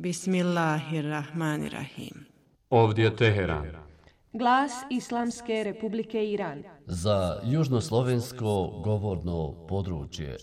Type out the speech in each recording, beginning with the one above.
Bismillahirrahmanirrahim. Ovdje je Teheran. Glas Islamske Republike Iran. Za južnoslovensko govorno područje.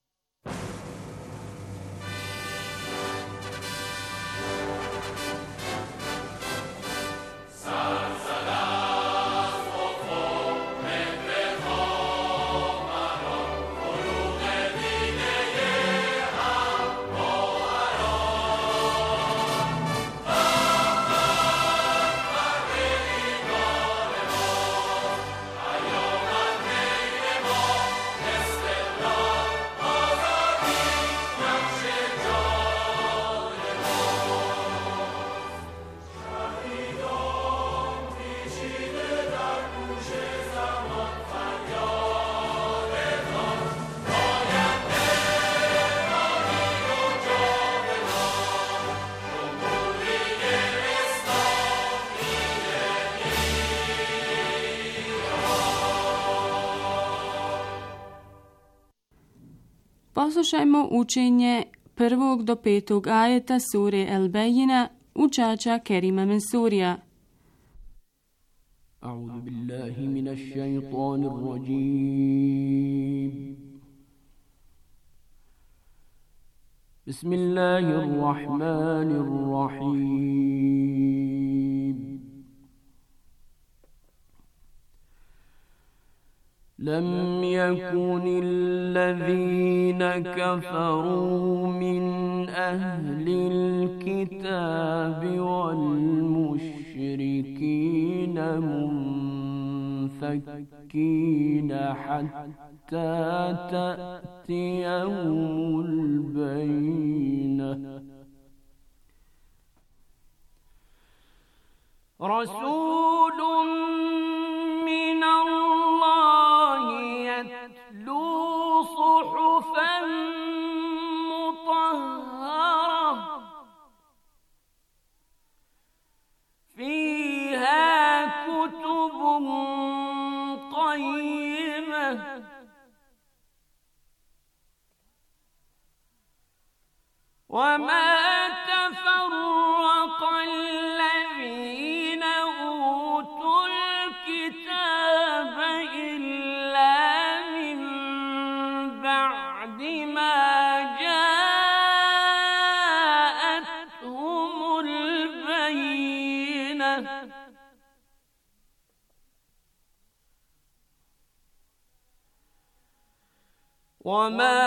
Poslušajmo učenje 1. do 5. ajeta sure El-Bejina učača Kerima Mensurija. A'udhu billahi minash shaytanir rajim. Bismillahirrahmanirrahim. لم يكن الذين كفروا من أهل الكتاب والمشركين منفكين حتى تأتيهم البينة رسول من الله يتلو صحفا مطهرة فيها كتب قيمة وما تفرق الذين أوتوا الكتاب إلا من بعد ما جاءتهم البينة وما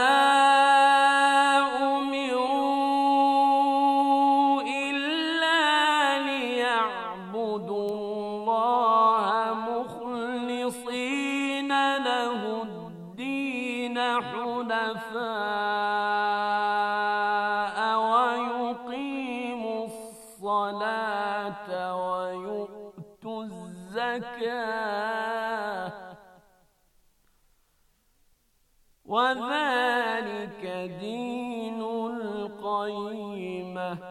وذلك دين القيمة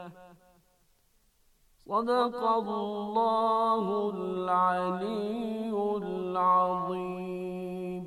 صدق الله العلي العظيم.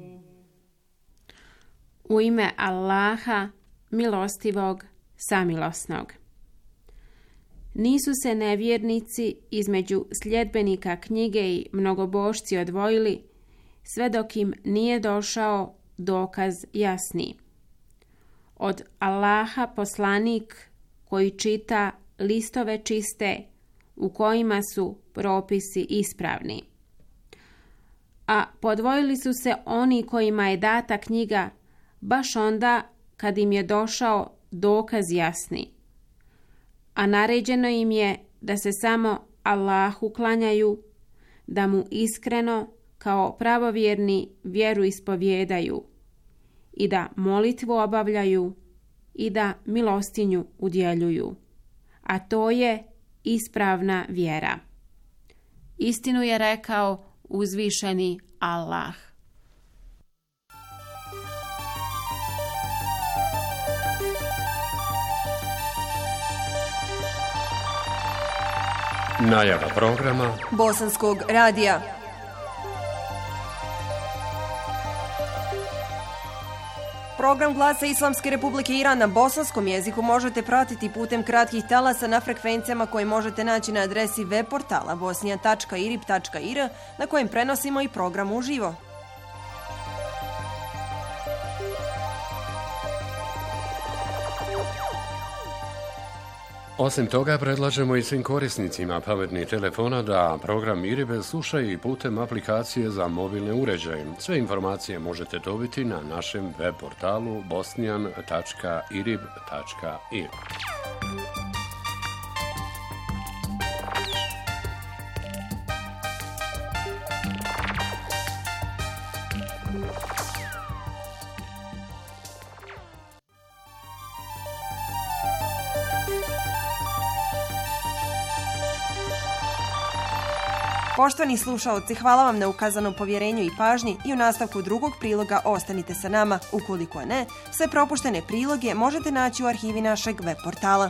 U ime Allaha, milostivog, samilosnog. Nisu se nevjernici između sljedbenika knjige i mnogobošci odvojili, sve dok im nije došao dokaz jasni. Od Allaha poslanik koji čita listove čiste u kojima su propisi ispravni. A podvojili su se oni kojima je data knjiga baš onda kad im je došao dokaz jasni. A naređeno im je da se samo Allahu klanjaju, da mu iskreno kao pravovjerni vjeru ispovjedaju i da molitvu obavljaju i da milostinju udjeljuju. A to je ispravna vjera. Istinu je rekao uzvišeni Allah. Najava programa Bosanskog radija. Program Glasa Islamske Republike Iran na bosanskom jeziku možete pratiti putem kratkih talasa na frekvencijama koje možete naći na adresi web portala bosnija.irib.ir na kojem prenosimo i program uživo. Osim toga, predlažemo i svim korisnicima pametnih telefona da program IRIB slušaju i putem aplikacije za mobilne uređaje. Sve informacije možete dobiti na našem web portalu bosnian.irib.ir. Poštovani slušaoci, hvala vam na ukazanom povjerenju i pažnji i u nastavku drugog priloga ostanite sa nama. Ukoliko ne, sve propuštene priloge možete naći u arhivi našeg web portala.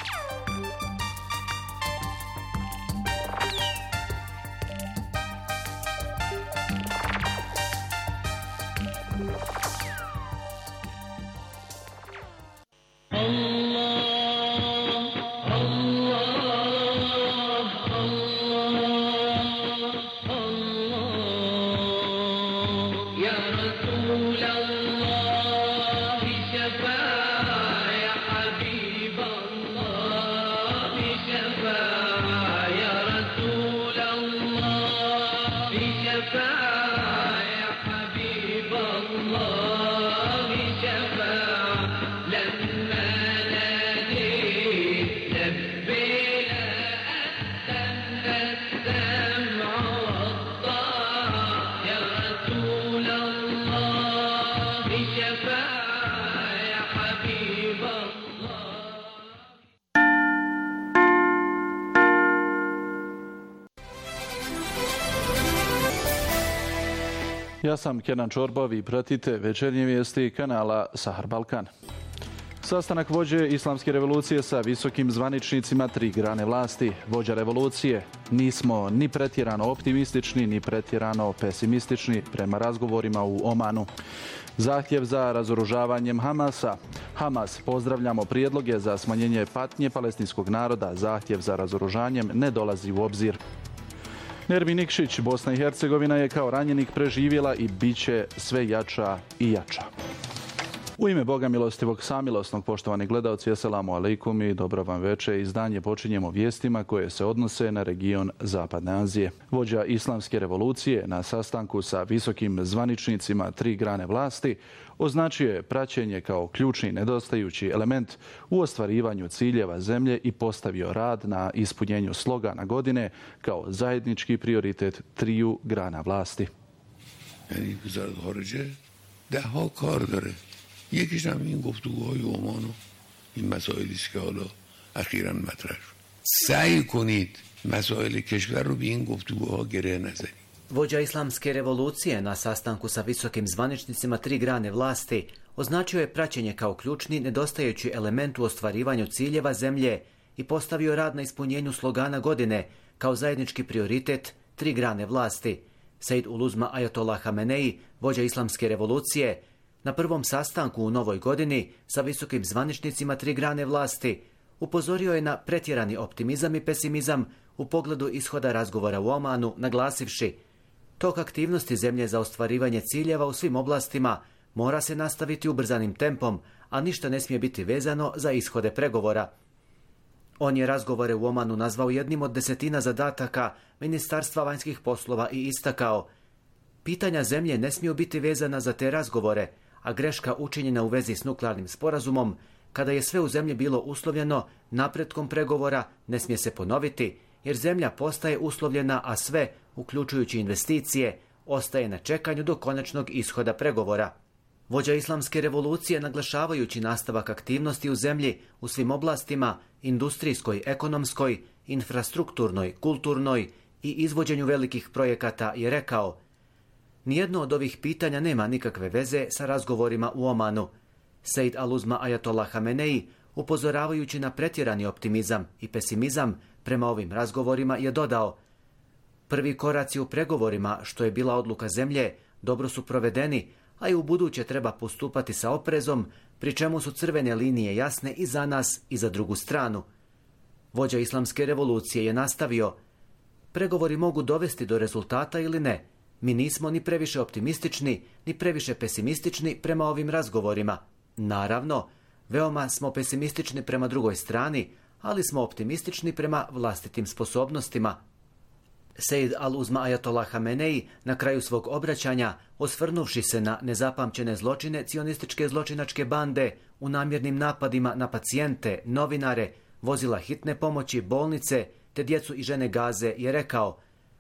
Ja sam Kenan Čorbov i pratite večernje vijesti kanala Sahar Balkan. Sastanak vođe Islamske revolucije sa visokim zvaničnicima 3 grane vlasti. Vođa revolucije: nismo ni pretjerano optimistični, ni pretjerano pesimistični prema razgovorima u Omanu. Zahtjev za razoružavanjem Hamasa. Hamas: pozdravljamo prijedloge za smanjenje patnje palestinskog naroda. Zahtjev za razoružanjem ne dolazi u obzir. Nermin Nikšić: Bosna i Hercegovina je kao ranjenik preživjela i bit će sve jača i jača. U ime Boga milostivog samilosnog, poštovani gledalci, assalamu alaikum i dobro vam večer. Izdanje počinjemo vijestima koje se odnose na region Zapadne Azije. Vođa Islamske revolucije na sastanku sa visokim zvaničnicima 3 grane vlasti označio je praćenje kao ključni nedostajući element u ostvarivanju ciljeva zemlje i postavio rad na ispunjenju slogana godine kao zajednički prioritet 3 grana vlasti. یکیش هم این گفتگوهای عمان و این مسائلی است که حالا اخیراً مطرح شد. سعی کنید مسائل کشور رو به این گفتگوها گره نزنید. Vođa Islamske revolucije na sastanku sa visokim zvaničnicima 3 grane vlasti označio je praćenje kao ključni nedostajući element u ostvarivanju ciljeva zemlje i postavio rad na ispunjenju slogana godine kao zajednički prioritet 3 grane vlasti. Sejd Uluzma Ajatollah Hamenei, vođa Islamske revolucije, na prvom sastanku u novoj godini sa visokim zvaničnicima 3 grane vlasti upozorio je na pretjerani optimizam i pesimizam u pogledu ishoda razgovora u Omanu, naglasivši: tok aktivnosti zemlje za ostvarivanje ciljeva u svim oblastima mora se nastaviti ubrzanim tempom, a ništa ne smije biti vezano za ishode pregovora. On je razgovore u Omanu nazvao jednim od 10 zadataka Ministarstva vanjskih poslova i istakao: pitanja zemlje ne smiju biti vezana za te razgovore, a greška učinjena u vezi s nuklearnim sporazumom, kada je sve u zemlji bilo uslovljeno napretkom pregovora, ne smije se ponoviti, jer zemlja postaje uslovljena, a sve, uključujući investicije, ostaje na čekanju do konačnog ishoda pregovora. Vođa Islamske revolucije, naglašavajući nastavak aktivnosti u zemlji u svim oblastima, industrijskoj, ekonomskoj, infrastrukturnoj, kulturnoj i izvođenju velikih projekata, je rekao: nijedno od ovih pitanja nema nikakve veze sa razgovorima u Omanu. Sejd Aluzma Ajatollah Hamenei, upozoravajući na pretjerani optimizam i pesimizam prema ovim razgovorima, je dodao: prvi koraci u pregovorima, što je bila odluka zemlje, dobro su provedeni, a i u buduće treba postupati sa oprezom, pri čemu su crvene linije jasne i za nas i za drugu stranu. Vođa Islamske revolucije je nastavio: pregovori mogu dovesti do rezultata ili ne. Mi nismo ni previše optimistični, ni previše pesimistični prema ovim razgovorima. Naravno, veoma smo pesimistični prema drugoj strani, ali smo optimistični prema vlastitim sposobnostima. Sejd al-Uzma Ajatollah Hamenei na kraju svog obraćanja, osvrnuvši se na nezapamćene zločine cionističke zločinačke bande u namjernim napadima na pacijente, novinare, vozila hitne pomoći, bolnice te djecu i žene Gaze, je rekao: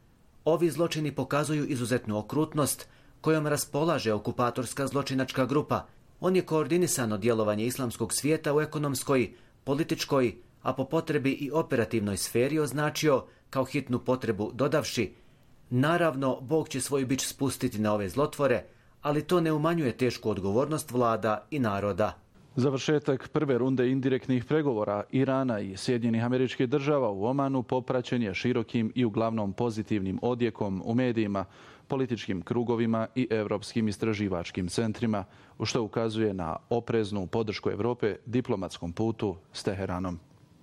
ovi zločini pokazuju izuzetnu okrutnost kojom raspolaže okupatorska zločinačka grupa. On je koordinisano djelovanje islamskog svijeta u ekonomskoj, političkoj, a po potrebi i operativnoj sferi označio kao hitnu potrebu, dodavši: naravno, Bog će svoj bič spustiti na ove zlotvore, ali to ne umanjuje tešku odgovornost vlada i naroda. Završetak prve runde indirektnih pregovora Irana i Sjedinjenih Američkih Država u Omanu popraćen je širokim i uglavnom pozitivnim odjekom u medijima, političkim krugovima i europskim istraživačkim centrima, u što ukazuje na opreznu podršku Europe diplomatskom putu s Teheranom.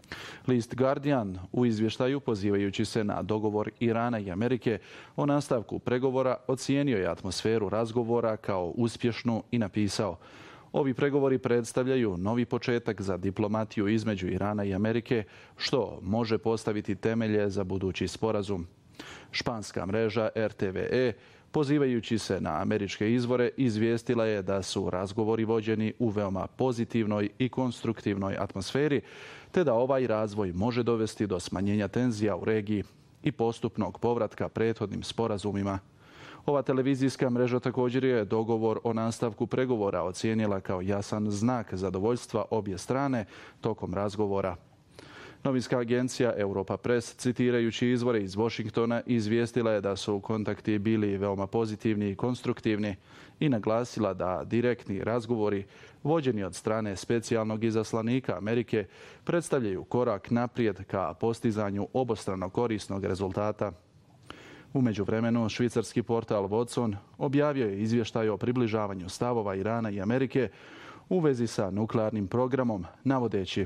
List Guardian u izvještaju, pozivajući se na dogovor Irana i Amerike o nastavku pregovora, ocijenio je atmosferu razgovora kao uspješnu i napisao: ovi pregovori predstavljaju novi početak za diplomatiju između Irana i Amerike, što može postaviti temelje za budući sporazum. Španska mreža RTVE, pozivajući se na američke izvore, izvijestila je da su razgovori vođeni u veoma pozitivnoj i konstruktivnoj atmosferi, te da ovaj razvoj može dovesti do smanjenja tenzija u regiji i postupnog povratka prethodnim sporazumima. Ova televizijska mreža također je dogovor o nastavku pregovora ocijenila kao jasan znak zadovoljstva obje strane tokom razgovora. Novinska agencija Europa Press, citirajući izvore iz Washingtona, izvijestila je da su kontakti bili veoma pozitivni i konstruktivni i naglasila da direktni razgovori vođeni od strane specijalnog izaslanika Amerike predstavljaju korak naprijed ka postizanju obostrano korisnog rezultata. U međuvremenu, švicarski portal Watson objavio je izvještaj o približavanju stavova Irana i Amerike u vezi sa nuklearnim programom, navodeći: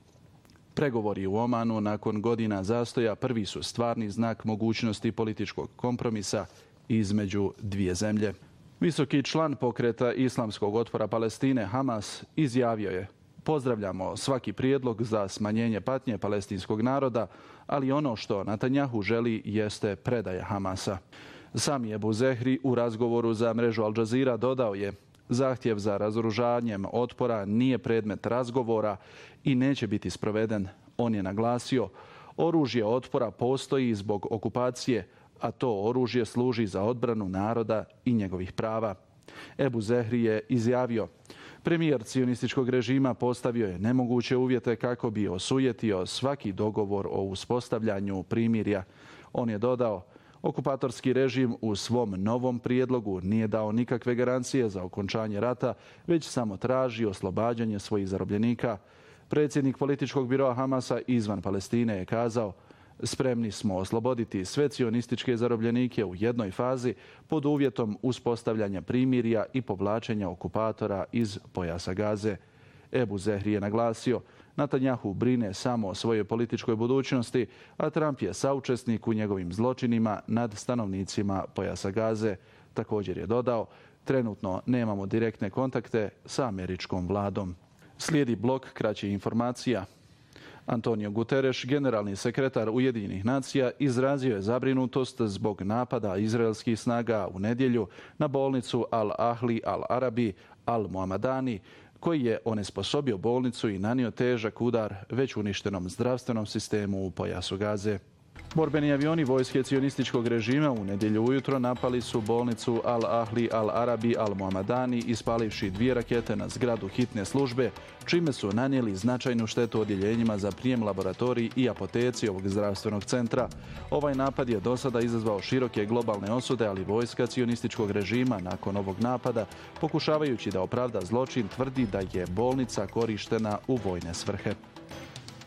pregovori u Omanu nakon godina zastoja prvi su stvarni znak mogućnosti političkog kompromisa između dvije zemlje. Visoki član pokreta Islamskog otpora Palestine Hamas izjavio je: pozdravljamo svaki prijedlog za smanjenje patnje palestinskog naroda, ali ono što Netanjahu želi jeste predaja Hamasa. Sami Ebu Zehri u razgovoru za mrežu Al Jazeera dodao je: zahtjev za razoružanjem otpora nije predmet razgovora i neće biti sproveden. On je naglasio: oružje otpora postoji zbog okupacije, a to oružje služi za odbranu naroda i njegovih prava. Ebu Zehri je izjavio: premijer cionističkog režima postavio je nemoguće uvjete kako bi osujetio svaki dogovor o uspostavljanju primirja. On je dodao: okupatorski režim u svom novom prijedlogu nije dao nikakve garancije za okončanje rata, već samo traži oslobađanje svojih zarobljenika. Predsjednik političkog biroa Hamasa izvan Palestine je kazao: spremni smo osloboditi sve cionističke zarobljenike u jednoj fazi pod uvjetom uspostavljanja primirja i povlačenja okupatora iz pojasa Gaze. Ebu Zehri je naglasio: Netanjahu brine samo o svojoj političkoj budućnosti, a Trump je saučesnik u njegovim zločinima nad stanovnicima pojasa Gaze. Također je dodao: trenutno nemamo direktne kontakte sa američkom vladom. Slijedi blok kraćih informacija. Antonio Guterres, generalni sekretar Ujedinjenih nacija, izrazio je zabrinutost zbog napada izraelskih snaga u nedjelju na bolnicu Al-Ahli Al-Arabi Al-Muhamadani, koji je onesposobio bolnicu i nanio težak udar već uništenom zdravstvenom sistemu u pojasu Gaze. Borbeni avioni vojske cionističkog režima u nedjelju ujutro napali su bolnicu Al-Ahli Al-Arabi Al-Muhamadani, ispalivši 2 rakete na zgradu hitne službe, čime su nanijeli značajnu štetu odjeljenjima za prijem, laboratorij i apoteci ovog zdravstvenog centra. Ovaj napad je do sada izazvao široke globalne osude, ali vojska cionističkog režima nakon ovog napada, pokušavajući da opravda zločin, tvrdi da je bolnica korištena u vojne svrhe.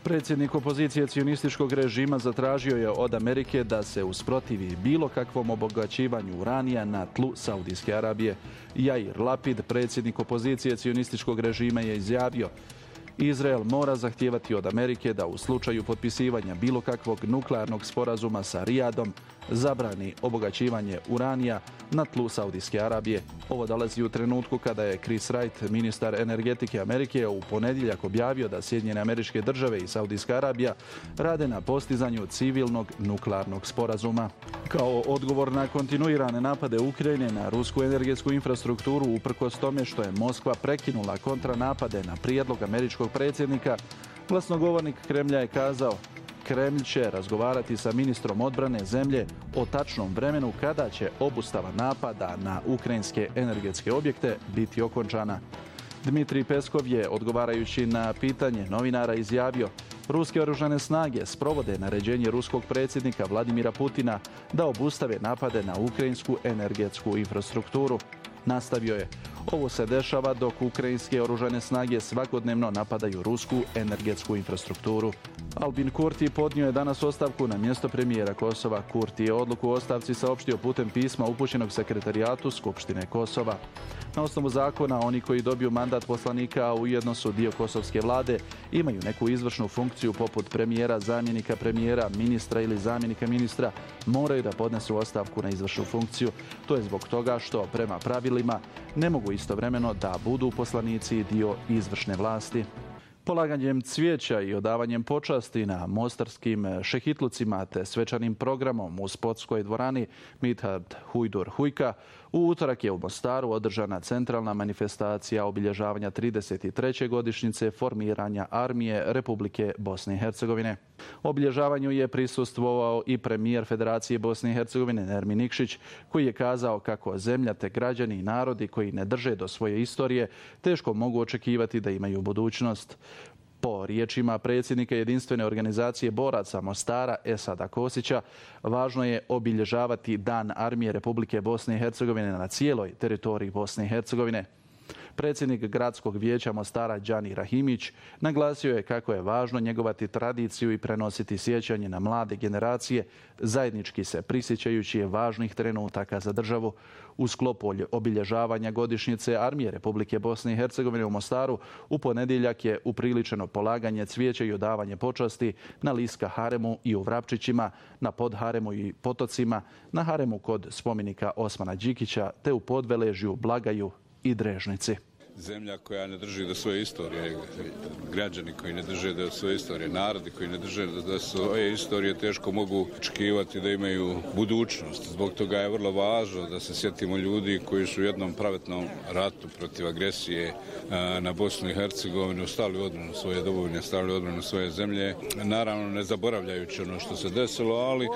Predsjednik opozicije cionističkog režima zatražio je od Amerike da se usprotivi bilo kakvom obogaćivanju uranija na tlu Saudijske Arabije. Jair Lapid, predsjednik opozicije cionističkog režima, je izjavio: Izrael mora zahtijevati od Amerike da u slučaju potpisivanja bilo kakvog nuklearnog sporazuma sa Rijadom zabrani obogaćivanje uranija na tlu Saudijske Arabije. Ovo dolazi u trenutku kada je Chris Wright, ministar energetike Amerike, u ponedjeljak objavio da Sjedinjene Američke Države i Saudijska Arabija rade na postizanju civilnog nuklearnog sporazuma. Kao odgovor na kontinuirane napade Ukrajine na rusku energetsku infrastrukturu, uprkos tome što je Moskva prekinula kontranapade na prijedlog američkog predsjednika, glasnogovornik Kremlja je kazao: Kremlj će razgovarati sa ministrom odbrane zemlje o tačnom vremenu kada će obustava napada na ukrajinske energetske objekte biti okončana. Dmitrij Peskov je, odgovarajući na pitanje novinara, izjavio: Ruske oružane snage sprovode naređenje ruskog predsjednika Vladimira Putina da obustave napade na ukrajinsku energetsku infrastrukturu. Nastavio je: Ovo se dešava dok ukrajinske oružane snage svakodnevno napadaju rusku energetsku infrastrukturu. Albin Kurti podnio je danas ostavku na mjesto premijera Kosova. Kurti je odluku o ostavci saopštio putem pisma upućenog sekretarijatu Skupštine Kosova. Na osnovu zakona, oni koji dobiju mandat poslanika, a ujedno su dio kosovske vlade, imaju neku izvršnu funkciju poput premijera, zamjenika premijera, ministra ili zamjenika ministra, moraju da podnesu ostavku na izvršnu funkciju. To je zbog toga što, prema pravilima, ne mogu istovremeno da budu poslanici dio izvršne vlasti. Polaganjem cvijeća i odavanjem počasti na mostarskim šehitlucima te svečanim programom u sportskoj dvorani Midhat Hujdur Hujka, u utorak je u Mostaru održana centralna manifestacija obilježavanja 33. godišnjice formiranja Armije Republike Bosne i Hercegovine. Obilježavanju je prisustvovao i premijer Federacije Bosne i Hercegovine Nermin Nikšić, koji je kazao kako zemlja te građani i narodi koji ne drže do svoje istorije teško mogu očekivati da imaju budućnost. Po riječima predsjednika jedinstvene organizacije boraca Mostara Esada Kosića, važno je obilježavati Dan Armije Republike Bosne i Hercegovine na cijeloj teritoriji Bosne i Hercegovine. Predsjednik gradskog vijeća Mostara Đani Rahimić naglasio je kako je važno njegovati tradiciju i prenositi sjećanje na mlade generacije, zajednički se prisjećajući važnih trenutaka za državu. U sklopu obilježavanja godišnjice Armije Republike Bosne i Hercegovine u Mostaru u ponedjeljak je upriličeno polaganje cvijeća i odavanje počasti na Liska haremu i u Vrapčićima, na Podharemu i Potocima, na haremu kod spomenika Osmana Đikića te u Podveležju, Blagaju i Drežnici. Zemlja koja ne drži do svoje istorije, građani koji ne drže do svoje istorije, narodi koji ne drže do svoje istorije teško mogu očekivati da imaju budućnost. Zbog toga je vrlo važno da se sjetimo ljudi koji su u jednom pravetnom ratu protiv agresije na Bosnu i Hercegovinu stali u odbranu svoje domovine, stali u odbranu svoje zemlje. Naravno ne zaboravljajući ono što se desilo, ali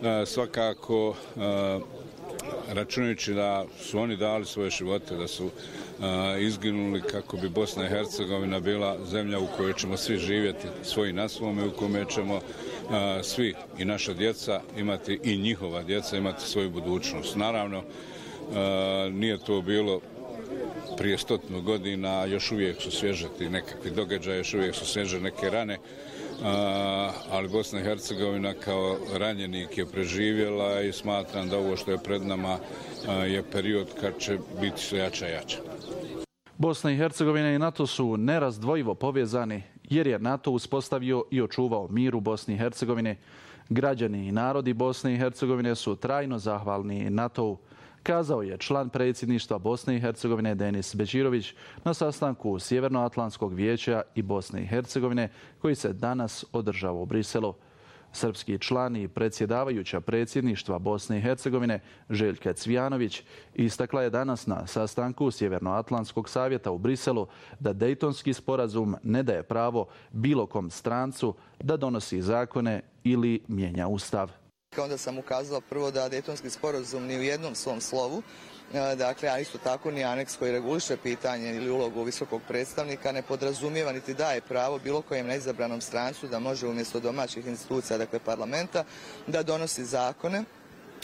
svakako računajući da su oni dali svoje živote, da su izginuli kako bi Bosna i Hercegovina bila zemlja u kojoj ćemo svi živjeti svoji na svome, u kome ćemo svi i naša djeca imati i njihova djeca imati svoju budućnost. Naravno, nije to bilo prije 100 godina, još uvijek su svježe ti nekakvi događaji, još uvijek su svježe neke rane, ali Bosna i Hercegovina kao ranjenik je preživjela i smatram da ovo što je pred nama je period kad će biti sve jača i jača. Bosna i Hercegovina i NATO su nerazdvojivo povezani jer je NATO uspostavio i očuvao mir u Bosni i Hercegovini. Građani i narodi Bosne i Hercegovine su trajno zahvalni NATO-u, kazao je član predsjedništva Bosne i Hercegovine Denis Bećirović na sastanku Sjevernoatlantskog vijeća i Bosne i Hercegovine koji se danas održao u Briselu. Srpski član i predsjedavajuća predsjedništva Bosne i Hercegovine Željka Cvijanović istakla je danas na sastanku Sjevernoatlantskog savjeta u Briselu da Dejtonski sporazum ne daje pravo bilo kom strancu da donosi zakone ili mijenja ustav. Onda sam ukazala prvo da Dejtonski sporazum ni u jednom svom slovu, dakle, a isto tako ni aneks koji reguliše pitanje ili ulogu visokog predstavnika ne podrazumijeva niti daje pravo bilo kojem neizabranom strancu da može umjesto domaćih institucija, dakle parlamenta, da donosi zakone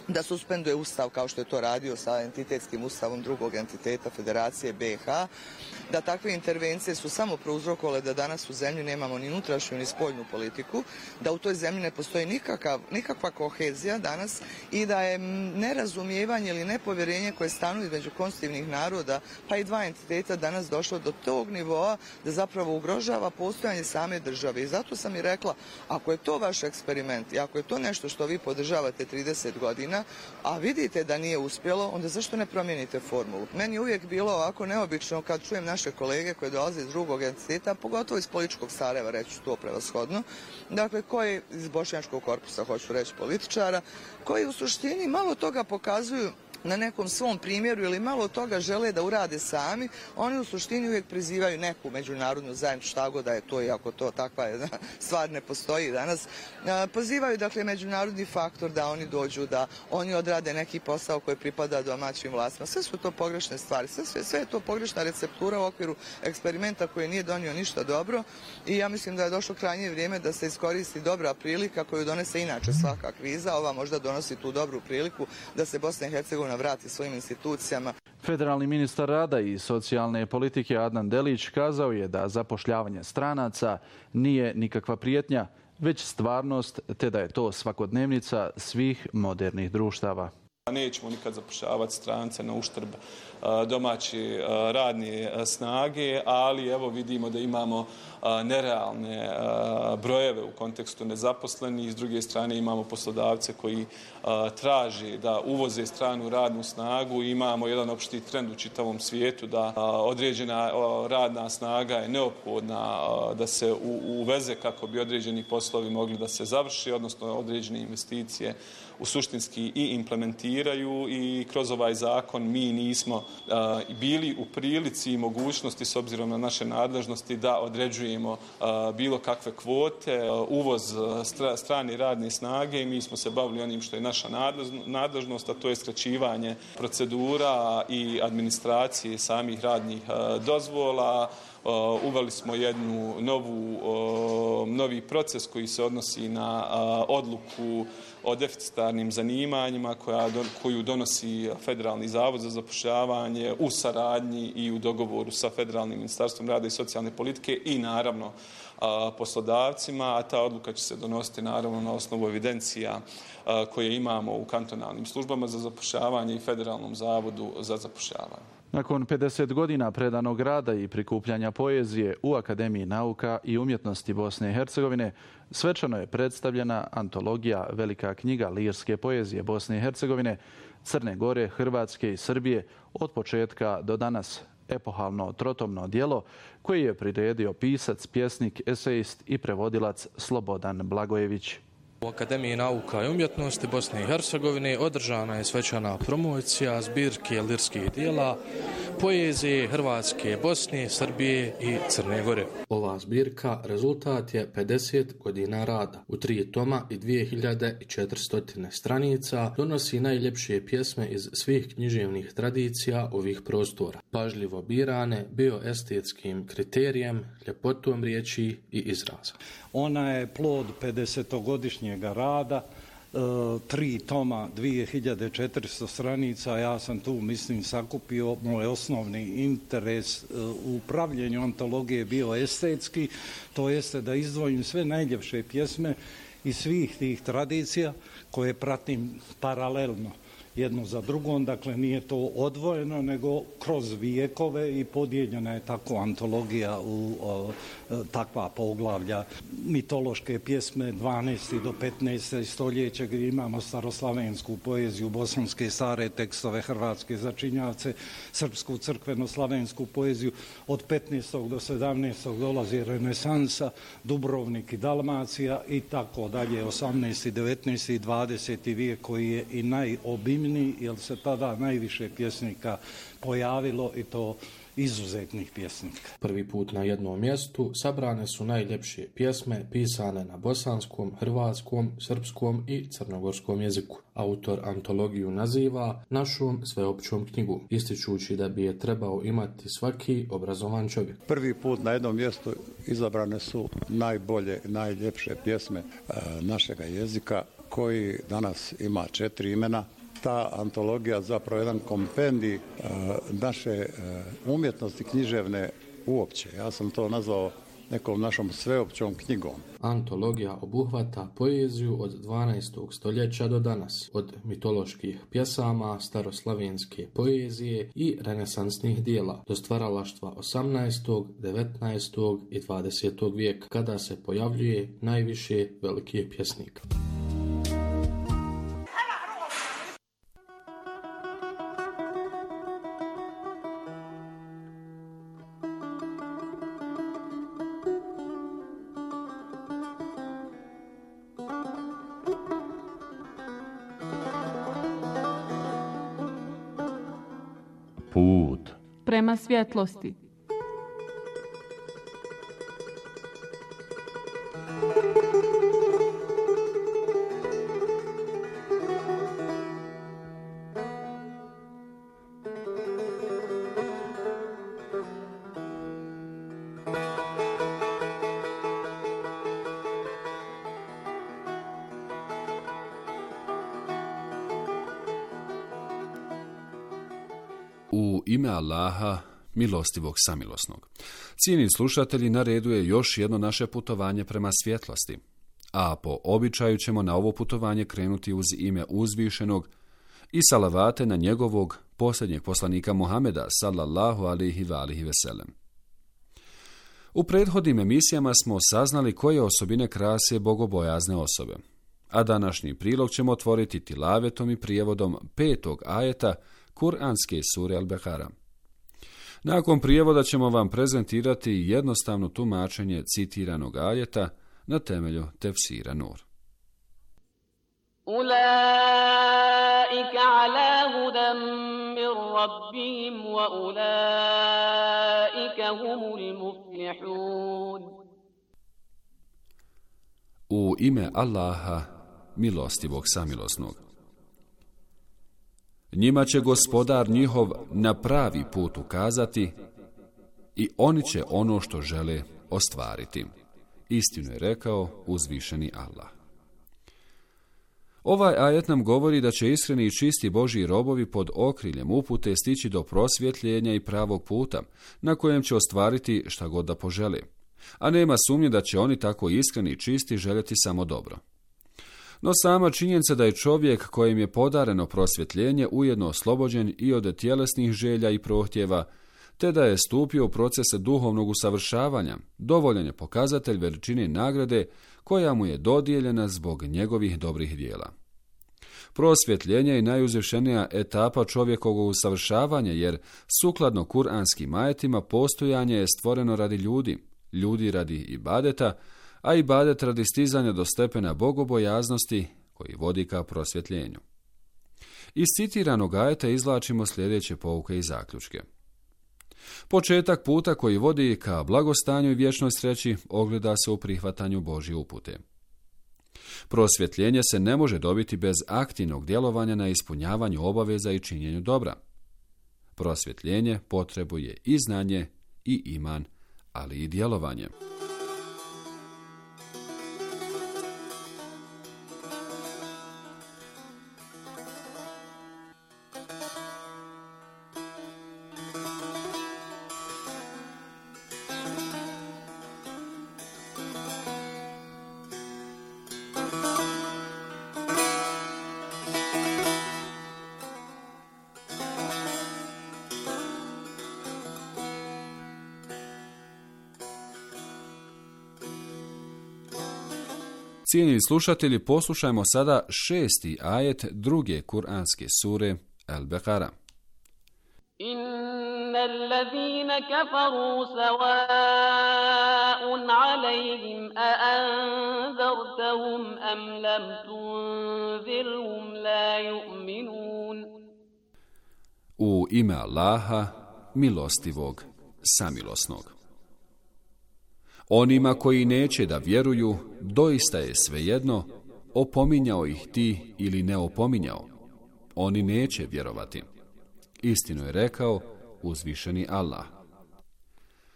da suspenduje ustav kao što je to radio sa entitetskim ustavom drugog entiteta Federacije BiH, da takve intervencije su samo prouzrokovale da danas u zemlji nemamo ni unutrašnju ni spoljnu politiku, da u toj zemlji ne postoji nikakva kohezija danas i da je nerazumijevanje ili nepovjerenje koje stanuje između konstitutivnih naroda pa i dva entiteta danas došlo do tog nivoa da zapravo ugrožava postojanje same države. I zato sam i rekla, ako je to vaš eksperiment i ako je to nešto što vi podržavate 30 godina, a vidite da nije uspjelo, onda zašto ne promijenite formulu? Meni je uvijek bilo ovako neobično kad čujem naše kolege koje dolaze iz drugog entiteta, pogotovo iz političkog Sarajeva, reći to prevashodno, dakle koji iz bošnjačkog korpusa, hoću reći političara, koji u suštini malo toga pokazuju na nekom svom primjeru ili malo toga žele da urade sami, oni u suštini uvijek prizivaju neku međunarodnu zajednicu, šta god da je to, iako to takva jedna stvar ne postoji danas, pozivaju dakle međunarodni faktor da oni dođu, da oni odrade neki posao koji pripada domaćim vlastima. Sve su to pogrešne stvari, sve je to pogrešna receptura u okviru eksperimenta koji nije donio ništa dobro i ja mislim da je došlo krajnje vrijeme da se iskoristi dobra prilika koju donese inače svaka kriza, ova možda donosi tu dobru priliku da se Bosna i Hercegovina vrati svojim institucijama. Federalni ministar rada i socijalne politike Adnan Delić kazao je da zapošljavanje stranaca nije nikakva prijetnja, već stvarnost, te da je to svakodnevnica svih modernih društava. Nećemo nikad zapošljavati strance na uštrb domaće radne snage, ali evo vidimo da imamo nerealne brojeve u kontekstu nezaposlenih. S druge strane imamo poslodavce koji traži da uvoze stranu radnu snagu. Imamo jedan opšti trend u čitavom svijetu da određena radna snaga je neophodna da se uveze kako bi određeni poslovi mogli da se završi, odnosno određene investicije u suštinski i implementiraju i kroz ovaj zakon mi nismo bili u prilici i mogućnosti s obzirom na naše nadležnosti da određujemo bilo kakve kvote, uvoz strane radne snage i mi smo se bavili onim što je naša nadležnost, a to je skraćivanje procedura i administracije samih radnih dozvola. Uveli smo jednu novi proces koji se odnosi na odluku o deficitarnim zanimanjima koju donosi Federalni zavod za zapošljavanje u saradnji i u dogovoru sa Federalnim ministarstvom rada i socijalne politike i naravno poslodavcima, a ta odluka će se donositi naravno na osnovu evidencija koje imamo u kantonalnim službama za zapošljavanje i Federalnom zavodu za zapošljavanje. Nakon 50 godina predanog rada i prikupljanja poezije u Akademiji nauka i umjetnosti Bosne i Hercegovine, svečano je predstavljena antologija Velika knjiga lirske poezije Bosne i Hercegovine, Crne Gore, Hrvatske i Srbije od početka do danas. Epohalno trotomno djelo koje je priredio pisac, pjesnik, esejist i prevodilac Slobodan Blagojević. U Akademiji nauka i umjetnosti Bosne i Hercegovine održana je svečana promocija zbirke lirskih dijela poezije Hrvatske, Bosne, Srbije i Crne Gore. Ova zbirka rezultat je 50 godina rada. U 3 toma i 2400 stranica donosi najljepše pjesme iz svih književnih tradicija ovih prostora. Pažljivo birane bioestetskim kriterijem, ljepotom riječi i izraza. Ona je plod 50-godišnjeg rada, 3 toma, 2400 stranica. Ja sam tu, mislim, sakupio moj osnovni interes u upravljanju antologije bio estetski, to jeste da izdvojim sve najljepše pjesme iz svih tih tradicija koje pratim paralelno jedno za drugom, dakle nije to odvojeno nego kroz vijekove i podijeljena je tako antologija u takva poglavlja. Mitološke pjesme 12. do 15. stoljeća gdje imamo staroslavensku poeziju, bosanske stare tekstove, hrvatske začinjavce, srpsku crkveno-slavensku poeziju. Od 15. do 17. dolazi renesansa, Dubrovnik i Dalmacija i tako dalje. 18. 19. i 20. vijek koji je i najobimniji jer se tada najviše pjesnika pojavilo i to izuzetnih pjesnika. Prvi put na jednom mjestu sabrane su najljepše pjesme pisane na bosanskom, hrvatskom, srpskom i crnogorskom jeziku. Autor antologiju naziva našom sveopćom knjigom, ističući da bi je trebao imati svaki obrazovan čovjek. Prvi put na jednom mjestu izabrane su najbolje, najljepše pjesme našega jezika koji danas ima 4 imena. Ta antologija zapravo jedan kompendij naše umjetnosti književne uopće. Ja sam to nazvao nekom našom sveopćom knjigom. Antologija obuhvata poeziju od 12. stoljeća do danas, od mitoloških pjesama, staroslavenske poezije i renesansnih dijela, do stvaralaštva 18., 19. i 20. vijeka, kada se pojavljuje najviše velikih pjesnika. Put prema svjetlosti. U ime Allaha, milostivog samilosnog. Cijenjeni slušatelji, na redu je još jedno naše putovanje prema svjetlosti. A po običaju ćemo na ovo putovanje krenuti uz ime uzvišenog i salavate na njegovog posljednjeg poslanika Muhameda, sallallahu alihi wa alihi veselem. U prethodnim emisijama smo saznali koje osobine krase bogobojazne osobe, a današnji prilog ćemo otvoriti tilavetom i prijevodom 5. ajeta Kur'anske sure Al-Bekara. Nakon prijevoda ćemo vam prezentirati jednostavno tumačenje citiranog ajeta na temelju tefsira Nur. Ulaika ala hudan min rabbihim wa ulaika humul muflihun. U ime Allaha, milostivog samilosnog. Njima će gospodar njihov na pravi put ukazati i oni će ono što žele ostvariti. Istinu je rekao uzvišeni Allah. Ovaj ajet nam govori da će iskreni i čisti Božji robovi pod okriljem upute stići do prosvjetljenja i pravog puta, na kojem će ostvariti šta god da požele. A nema sumnje da će oni tako iskreni i čisti željeti samo dobro. No sama činjenica da je čovjek kojem je podareno prosvjetljenje ujedno oslobođen i od tjelesnih želja i prohtjeva, te da je stupio u procese duhovnog usavršavanja, dovoljan je pokazatelj veličine nagrade koja mu je dodijeljena zbog njegovih dobrih dijela. Prosvjetljenje je najuzvišenija etapa čovjekovog usavršavanja, jer sukladno kuranskim ajetima postojanje je stvoreno radi ljudi, ljudi radi ibadeta, a ibadet radi stizanja do stepena bogobojaznosti koji vodi ka prosvjetljenju. Iz citiranog ajeta izvlačimo sljedeće pouke i zaključke. Početak puta koji vodi ka blagostanju i vječnoj sreći ogleda se u prihvatanju Božje upute. Prosvjetljenje se ne može dobiti bez aktivnog djelovanja na ispunjavanju obaveza i činjenju dobra. Prosvjetljenje potrebuje i znanje i iman, ali i djelovanje. Cijenjeni slušatelji, poslušajmo sada 6. ajet druge kuranske sure Al-Bekara. Innal ladhina kafaru sawa'un alayhim a anzartahum am lam tunzirhum la yu'minun. U ime Allaha, milostivog, samilosnog. Onima koji neće da vjeruju, doista je svejedno, opominjao ih ti ili ne opominjao. Oni neće vjerovati. Istinu je rekao uzvišeni Allah.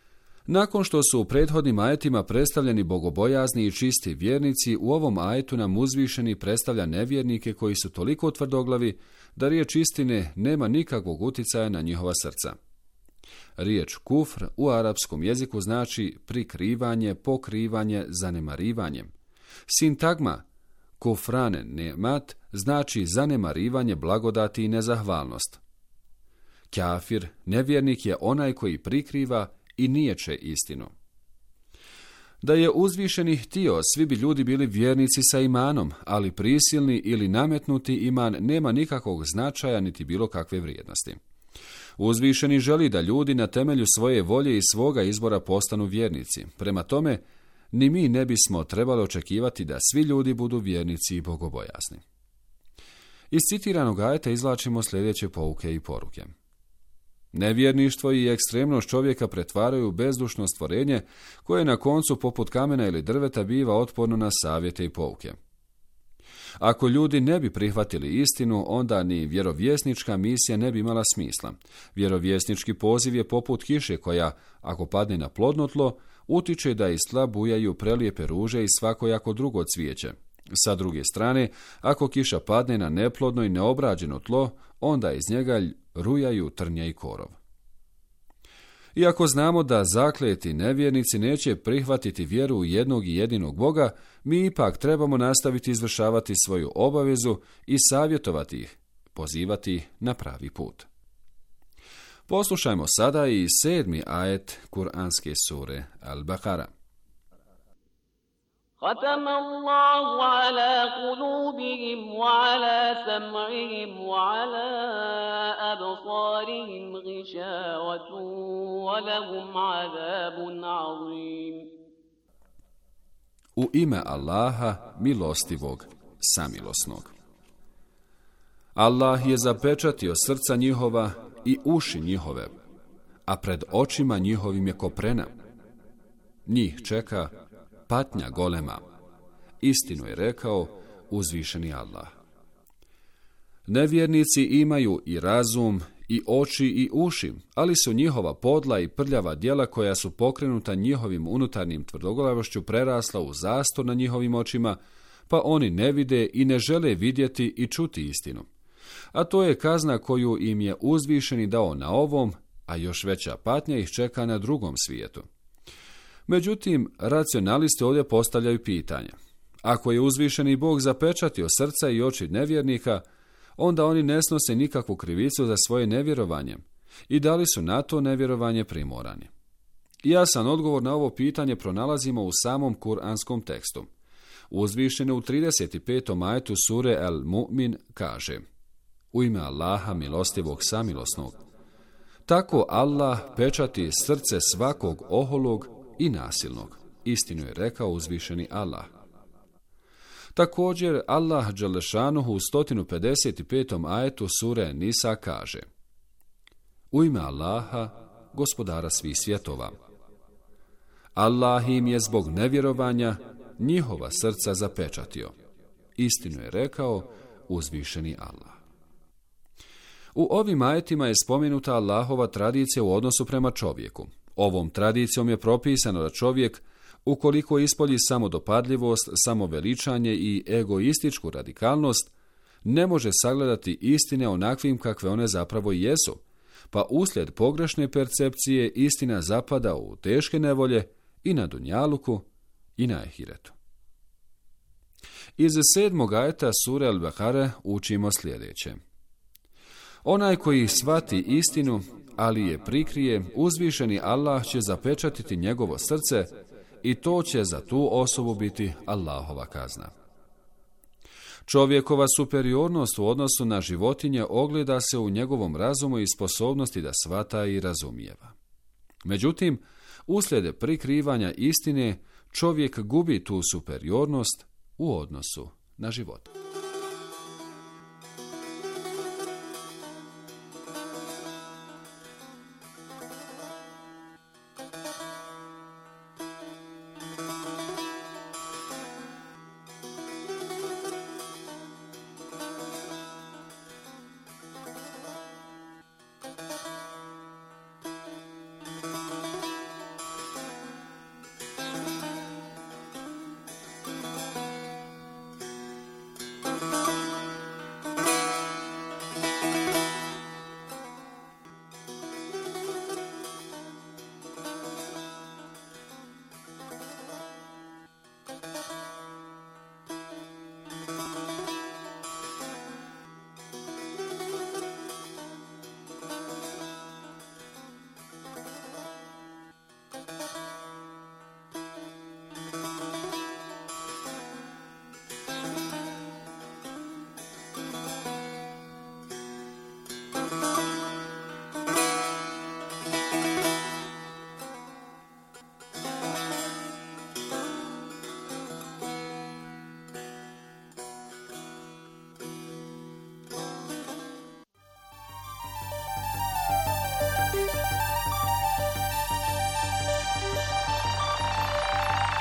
Nakon što su u prethodnim ajetima predstavljeni bogobojazni i čisti vjernici, u ovom ajetu nam uzvišeni predstavlja nevjernike koji su toliko tvrdoglavi da riječ istine nema nikakvog utjecaja na njihova srca. Riječ kufr u arapskom jeziku znači prikrivanje, pokrivanje, zanemarivanje. Sintagma kufrane nemat znači zanemarivanje blagodati i nezahvalnost. Kafir, nevjernik, je onaj koji prikriva i niječe istinu. Da je uzvišeni htio, svi bi ljudi bili vjernici sa imanom, ali prisilni ili nametnuti iman nema nikakvog značaja niti bilo kakve vrijednosti. Uzvišeni želi da ljudi na temelju svoje volje i svoga izbora postanu vjernici. Prema tome, ni mi ne bismo trebali očekivati da svi ljudi budu vjernici i bogobojazni. Iz citiranog ajeta izvlačimo sljedeće pouke i poruke. Nevjerništvo i ekstremnost čovjeka pretvaraju u bezdušno stvorenje koje na koncu poput kamena ili drveta biva otporno na savjete i pouke. Ako ljudi ne bi prihvatili istinu, onda ni vjerovjesnička misija ne bi imala smisla. Vjerovjesnički poziv je poput kiše koja, ako padne na plodno tlo, utiče da iz tla bujaju prelijepe ruže i svakojako drugo cvijeće. Sa druge strane, ako kiša padne na neplodno i neobrađeno tlo, onda iz njega rujaju trnje i korov. Iako znamo da zakleti nevjernici neće prihvatiti vjeru u jednog i jedinog Boga, mi ipak trebamo nastaviti izvršavati svoju obavezu i savjetovati ih, pozivati ih na pravi put. Poslušajmo sada i 7. ajet Kur'anske sure Al-Bakara. ختم الله على قلوبهم وعلى سمعهم وعلى أبصارهم غشاوة ولهم عذاب عظيم. U ime Allaha, milostivog, samilosnog. Allah je zapečatio srca njihova i uši njihove, a pred očima njihovim je koprena. Njih čeka patnja golema. Istinu je rekao uzvišeni Allah. Nevjernici imaju i razum, i oči i uši, ali su njihova podla i prljava djela koja su pokrenuta njihovim unutarnjim tvrdoglavošću prerasla u zastor na njihovim očima, pa oni ne vide i ne žele vidjeti i čuti istinu. A to je kazna koju im je uzvišeni dao na ovom, a još veća patnja ih čeka na drugom svijetu. Međutim, racionalisti ovdje postavljaju pitanje. Ako je uzvišeni Bog zapečatio srca i oči nevjernika, onda oni ne snose nikakvu krivicu za svoje nevjerovanje. I da li su na to nevjerovanje primorani? Jasan odgovor na ovo pitanje pronalazimo u samom kuranskom tekstu. Uzvišeni u 35. ajetu sure Al-Mu'min kaže: U ime Allaha milostivog samilosnog. Tako Allah pečati srce svakog oholog i nasilnog. Istinu je rekao uzvišeni Allah. Također Allah dželešanuhu u 155. ajetu sure Nisa kaže: U ime Allaha, gospodara svih svjetova. Allah im je zbog nevjerovanja njihova srca zapečatio. Istinu je rekao uzvišeni Allah. U ovim ajetima je spomenuta Allahova tradicija u odnosu prema čovjeku. Ovom tradicijom je propisano da čovjek, ukoliko ispolji samodopadljivost, samoveličanje i egoističku radikalnost, ne može sagledati istine onakvim kakve one zapravo i jesu, pa uslijed pogrešne percepcije istina zapada u teške nevolje i na dunjaluku i na ahiretu. Iz 7. ajeta sure Al-Bakare učimo sljedeće. Onaj koji shvati istinu, ali je prikrije, uzvišeni Allah će zapečatiti njegovo srce i to će za tu osobu biti Allahova kazna. Čovjekova superiornost u odnosu na životinje ogleda se u njegovom razumu i sposobnosti da shvata i razumijeva. Međutim, uslijed prikrivanja istine, čovjek gubi tu superiornost u odnosu na život.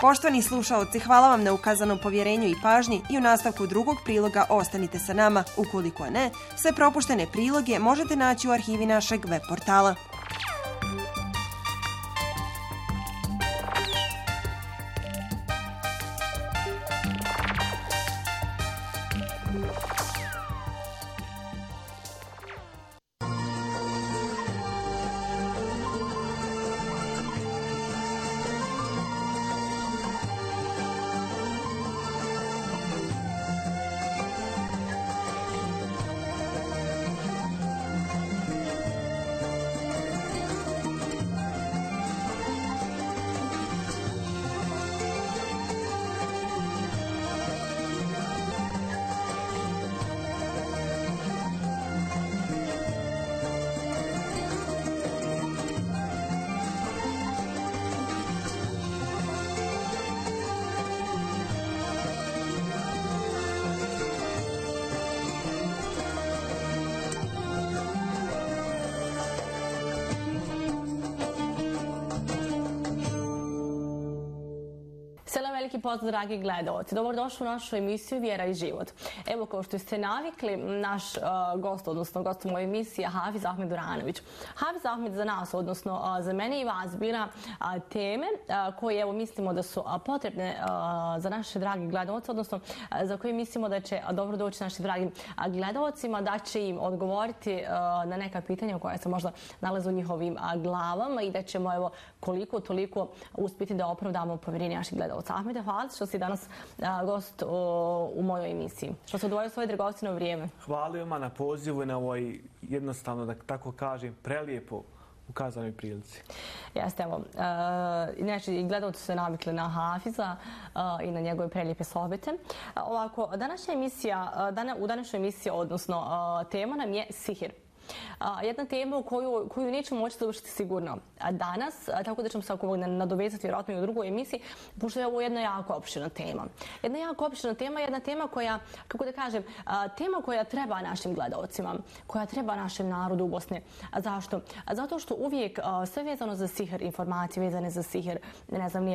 Poštovani slušaoci, hvala vam na ukazanom povjerenju i pažnji i u nastavku drugog priloga ostanite sa nama. Ukoliko ne, sve propuštene priloge možete naći u arhivi našeg web portala. Veliki pozdrav, dragi gledalci. Dobrodošli u našu emisiju Vjera i život. Evo, kao što ste navikli, naš gost, odnosno gost u mojoj emisiji je Hafiz Ahmed Duranović. Hafiz Ahmed za nas, odnosno za mene i vas, bira teme koje, evo, mislimo da su potrebne za naše dragi gledalci, odnosno za koje mislimo da će dobro doći našim dragim gledalcima, da će im odgovoriti na neka pitanja koja se možda nalaze u njihovim glavama i da ćemo, evo, koliko toliko uspjeti da opravdamo povjerenje naših gledalca. Ahmede, hvala što si danas gost u mojoj emisiji. Što se odvojio svoje dragocjeno vrijeme. Hvala vam na pozivu i na ovoj, jednostavno da tako kažem, prelijepo ukazanoj prilici. Jeste, evo. Inače, i gledalci su se navikli na Hafiza i na njegove prelijepe sohbete. Ovako, u današnjoj emisiji, odnosno tema nam je sihir. Jedna tema koju nećemo moći završiti sigurno danas, tako da ćemo se oko ovoga nadovezati vjerojatno i u drugoj emisiji, pošto je ovo jedna jako opširna tema. Jedna jako opširna tema, jedna tema koja, kako da kažem, tema koja treba našim gledalcima, koja treba našem narodu u Bosni. Zašto? Zato što uvijek sve vezano za sihir, informacije vezane za sihir, ne znam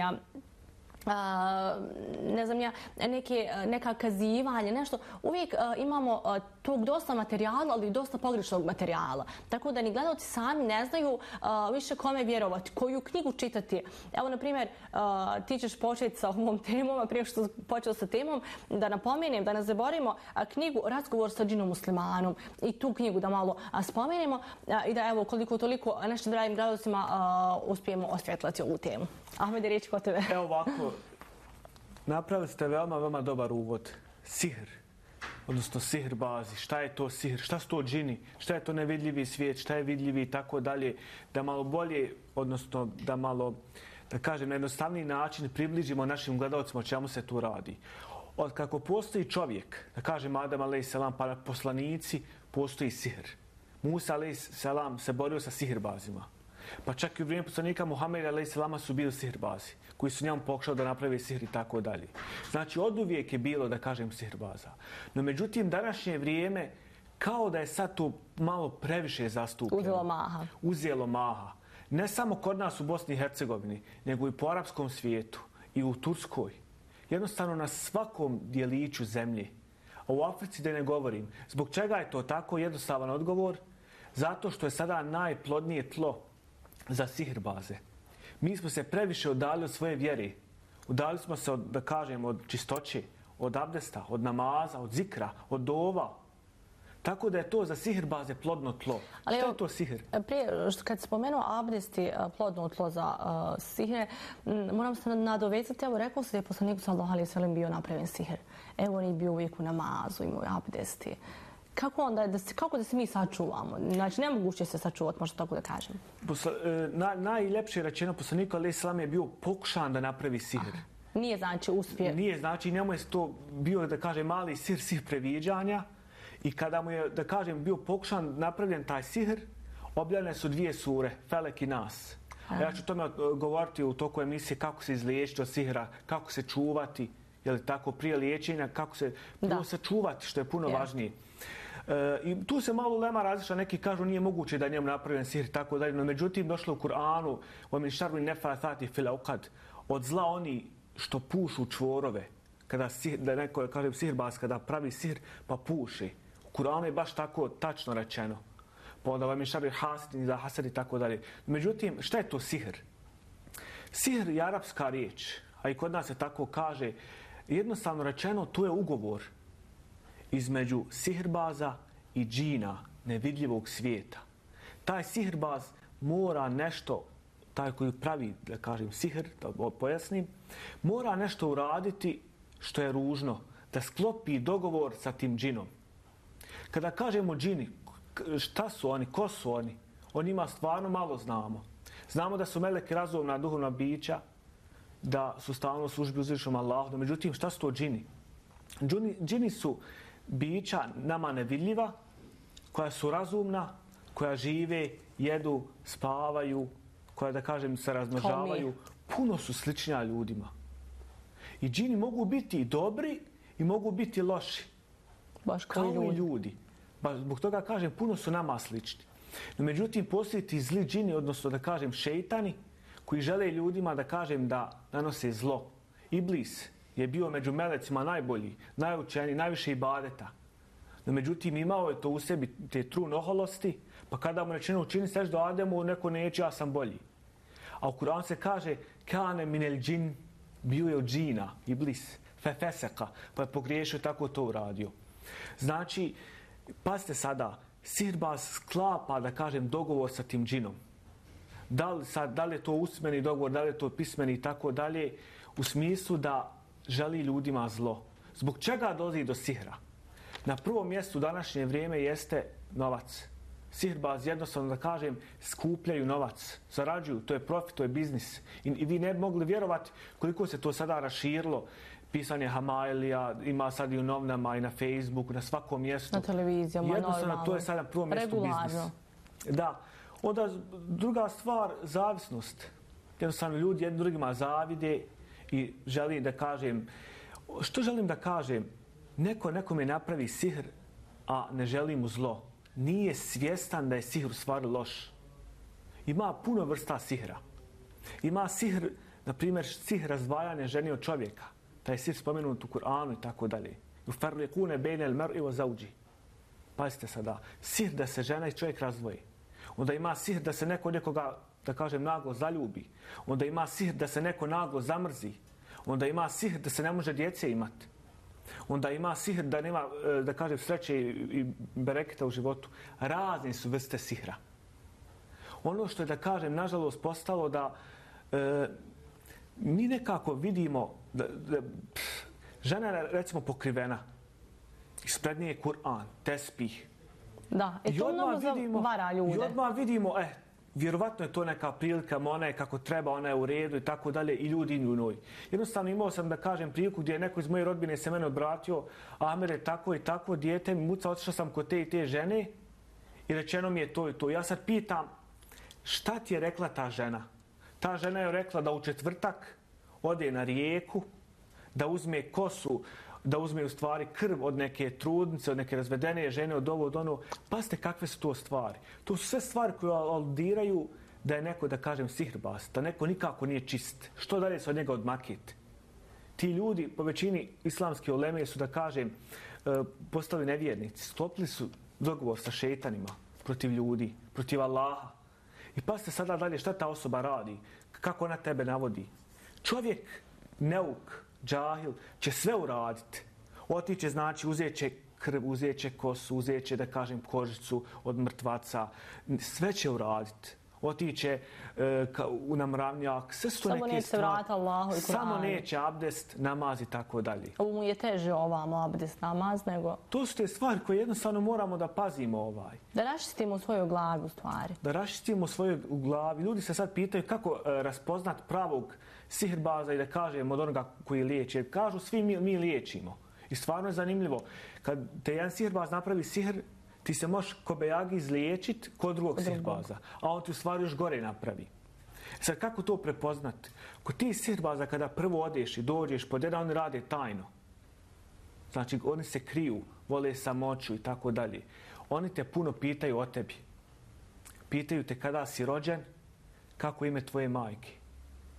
neka kazivanja, nešto. Uvijek imamo tog dosta materijala, ali i dosta pogrešnog materijala. Tako da ni gledalci sami ne znaju više kome vjerovati, koju knjigu čitati. Evo, na primjer, ti ćeš početi sa ovom temom, a prije što počeo sa temom, da napomenem, da ne zaboravimo knjigu Razgovor sa džinom muslimanom i tu knjigu da malo spomenemo i da, evo, koliko toliko našim dragim gledalcima uspijemo osvjetlati ovu temu. Ahmede, riječ kod tebe. Evo ovako, napravili ste veoma dobar uvod. Sihr, odnosno sihr bazi. Šta je to sihr? Šta su to džini? Šta je to nevidljivi svijet? Šta je vidljivi i tako dalje? Da malo bolje, odnosno da malo, da kažem, na jednostavniji način približimo našim gledalcima o čemu se tu radi. Od kako postoji čovjek, da kažem Adam a.s. pa poslanici, postoji sihr. Musa a.s. se borio sa sihrbazima. Pa čak i u vrijeme poslanika Muhameda a.s. su bili sihirbazi, koji su njemu pokušali da naprave sihr i tako dalje. Znači, oduvijek je bilo, da kažem, sihirbaza. No, međutim, današnje vrijeme, kao da je sad tu malo previše zastupljeno. Uzelo maha. Ne samo kod nas u Bosni i Hercegovini, nego i po arapskom svijetu i u Turskoj. Jednostavno na svakom dijeliću zemlje. A u Africi da ne govorim. Zbog čega je to tako? Jednostavan odgovor. Zato što je sada najplodnije tlo za sihirbaze. Mi smo se previše udalili od svoje vjere. Udalili smo se, da kažem, od čistoće, od abdesta, od namaza, od zikra, od dova. Tako da je to za sihirbaze plodno tlo. Šta je to sihir? Prije, kad spomenuo abdest i plodno tlo za sihir, moram se nadovezati. Evo, rekao se da je poslaniku sallallahu alejhi ve sellem bio napravljen sihir. Evo, on je bio uvijek u namazu, imao abdesti. Kako da se mi sačuvamo? Znači, nemoguće se sačuvati, možda tako da kažem. Najljepše rečeno, poslaniku alejhi selam je bio pokušan da napravi sihr. Nije znači uspije. Nije znači, njemu je to bio, da kažem, mali sihr previđanja. I kada mu je, da kažem, bio pokušan napravljen taj sihr, objavljene su 2 sure, Felek i Nas. A ja ću tome govoriti u toku emisije kako se izliječiti od sihra, kako se čuvati, je li tako, prije liječenja, kako se sačuvati, što je puno važnije. I tu se malo ulema različila, neki kažu nije moguće da je njemu napravljen sihr, tako dalje, no međutim došlo u Kur'anu, وَمِنْ شَرِّ النَّفَّاثَاتِ فِي الْعُقَدِ, od zla oni što pušu čvorove. Da neko, kažem, sihirbaz, kada pravi sihir, pa puši. U Kur'anu je baš tako tačno rečeno. Pa onda vam je šarri hasidin, da hasad i tako dalje. Međutim, šta je to sihr? Sihr je arapska riječ, a i kod nas se tako kaže. Jednostavno rečeno, to je ugovor između sihirbaza i džina, nevidljivog svijeta. Taj sihirbaz mora nešto, taj koji pravi, da kažem, sihr, da pojasnim, mora nešto uraditi što je ružno, da sklopi dogovor sa tim džinom. Kada kažemo džini, šta su oni, ko su oni? O njima stvarno malo znamo. Znamo da su meleki razumna duhovna bića, da su stalno u službi uzvišenom Allahu. Međutim, šta su to džini? Džini su bića nama nevidljiva, koja su razumna, koja žive, jedu, spavaju, koja, da kažem, se razmnožavaju. Puno su sličnija ljudima. I džini mogu biti i dobri i mogu biti loši. Baš kao i ljudi. Zbog toga kažem, puno su nama slični. No, međutim, postoji ti zli džini, odnosno da kažem šeitani, koji žele ljudima, da kažem, da nanose zlo. Iblis je bio među melecima najbolji, najučeniji, najviše ibadeta. No, međutim, imao je to u sebi, te trun oholosti, pa kada mu rečeno učini seždu Ademu, neko neće, ja sam bolji. A u Kur'anu se kaže, kane minel džin, bio je od džina, Iblis, fefeseka, pa je pogriješio, tako to uradio. Znači, pazite sada, sihirbaz sklapa, da kažem, dogovor sa tim džinom. Da li je to usmeni dogovor, da li je to pismeni i tako dalje, u smislu da želi ljudima zlo. Zbog čega dolazi do sihra? Na prvom mjestu u današnje vrijeme jeste novac. Sihirbaz, jednostavno da kažem, skupljaju novac, zarađuju, to je profit, to je biznis. I vi ne bi mogli vjerovati koliko se to sada raširilo. Pisanje Hamailija, ima sad i u novinama i na Facebooku, na svakom mjestu. Na televizijama, jednostavno, to je sada na prvom mjestu biznis. Da. Onda druga stvar, zavisnost. Jednostavno ljudi jednim drugima zavide i želim da kažem, što želim da kažem? Nekome napravi sihr, a ne želi mu zlo. Nije svjestan da je sihr u stvari loš. Ima puno vrsta sihra. Ima sihr, na primjer, sihr razdvajanja žene od čovjeka. Taj sihr spomenut u Kur'anu i tako dalje. Yufarriqune bejne al-mar'i wa zawji. Pazite sada, sihr da se žena i čovjek razdvoji. Onda ima sihr da se neko nekoga, da kažem, naglo zaljubi. Onda ima sihr da se neko naglo zamrzi. Onda ima sihr da se ne može djece imati. Onda ima sihr da nema, da kažem, sreće i bereketa u životu. Razne su vrste sihra. Ono što je, da kažem, nažalost postalo da mi nekako vidimo da žena je, recimo, pokrivena. Ispred nje je Kur'an, tespih. Da, to mnogo vara ljude. I odmah vidimo, vjerovatno je to neka prilika, ona je kako treba, ona je u redu i tako dalje, i ljudi idu u njoj. Jednostavno imao sam, da kažem, priliku gdje je neko iz moje rodbine se mene obratio, Amir je tako i tako, dijete mi muca, otišao sam kod te i te žene i rečeno mi je to i to. Ja sad pitam, šta ti je rekla ta žena? Ta žena je rekla da u četvrtak ode na rijeku, da uzme kosu, da uzme u stvari krv od neke trudnice, od neke razvedene žene, od ovo, od ono. Pazite kakve su to stvari. To su sve stvari koje aludiraju da je neko, da kažem, sihirbaz, da neko nikako nije čist. Što dalje se od njega odmakiti? Ti ljudi, po većini islamske uleme, su, da kažem, postali nevjernici. Sklopili su dogovor sa šeitanima protiv ljudi, protiv Allaha. I pazite sada dalje šta ta osoba radi, kako ona tebe navodi. Čovjek, neuk, džahil, će sve uraditi. Otiće, znači, uzet će krv, uzet će kosu, uzet će, da kažem, kožicu od mrtvaca. Sve će uraditi. Otiće na mravnjak. Sve su to neke stvari. Samo neće vratiti Allahu i Kur'anu. Samo neće abdest, namaz i tako dalje. Ovo mu je teže ovamo abdest, namaz, nego... To su te stvari koje jednostavno moramo da pazimo . Da raščistimo svoju glavu, u stvari. Da raščistimo svoju glavu. Ljudi se sad pitaju kako raspoznat pravog sihirbaza i, da kažem, od onoga koji liječi. Jer kažu, svi mi liječimo. I stvarno je zanimljivo. Kad te jedan sihirbaz napravi sihr, ti se možeš kobejagi izliječiti kod drugog sihirbaza. A on ti u stvari još gore napravi. Sad, kako to prepoznati? Kod ti sihirbaza, kada prvo odeš i dođeš pod jedan, oni rade tajno. Znači, oni se kriju, vole samoću i tako dalje. Oni te puno pitaju o tebi. Pitaju te kada si rođen, kako ime tvoje majke.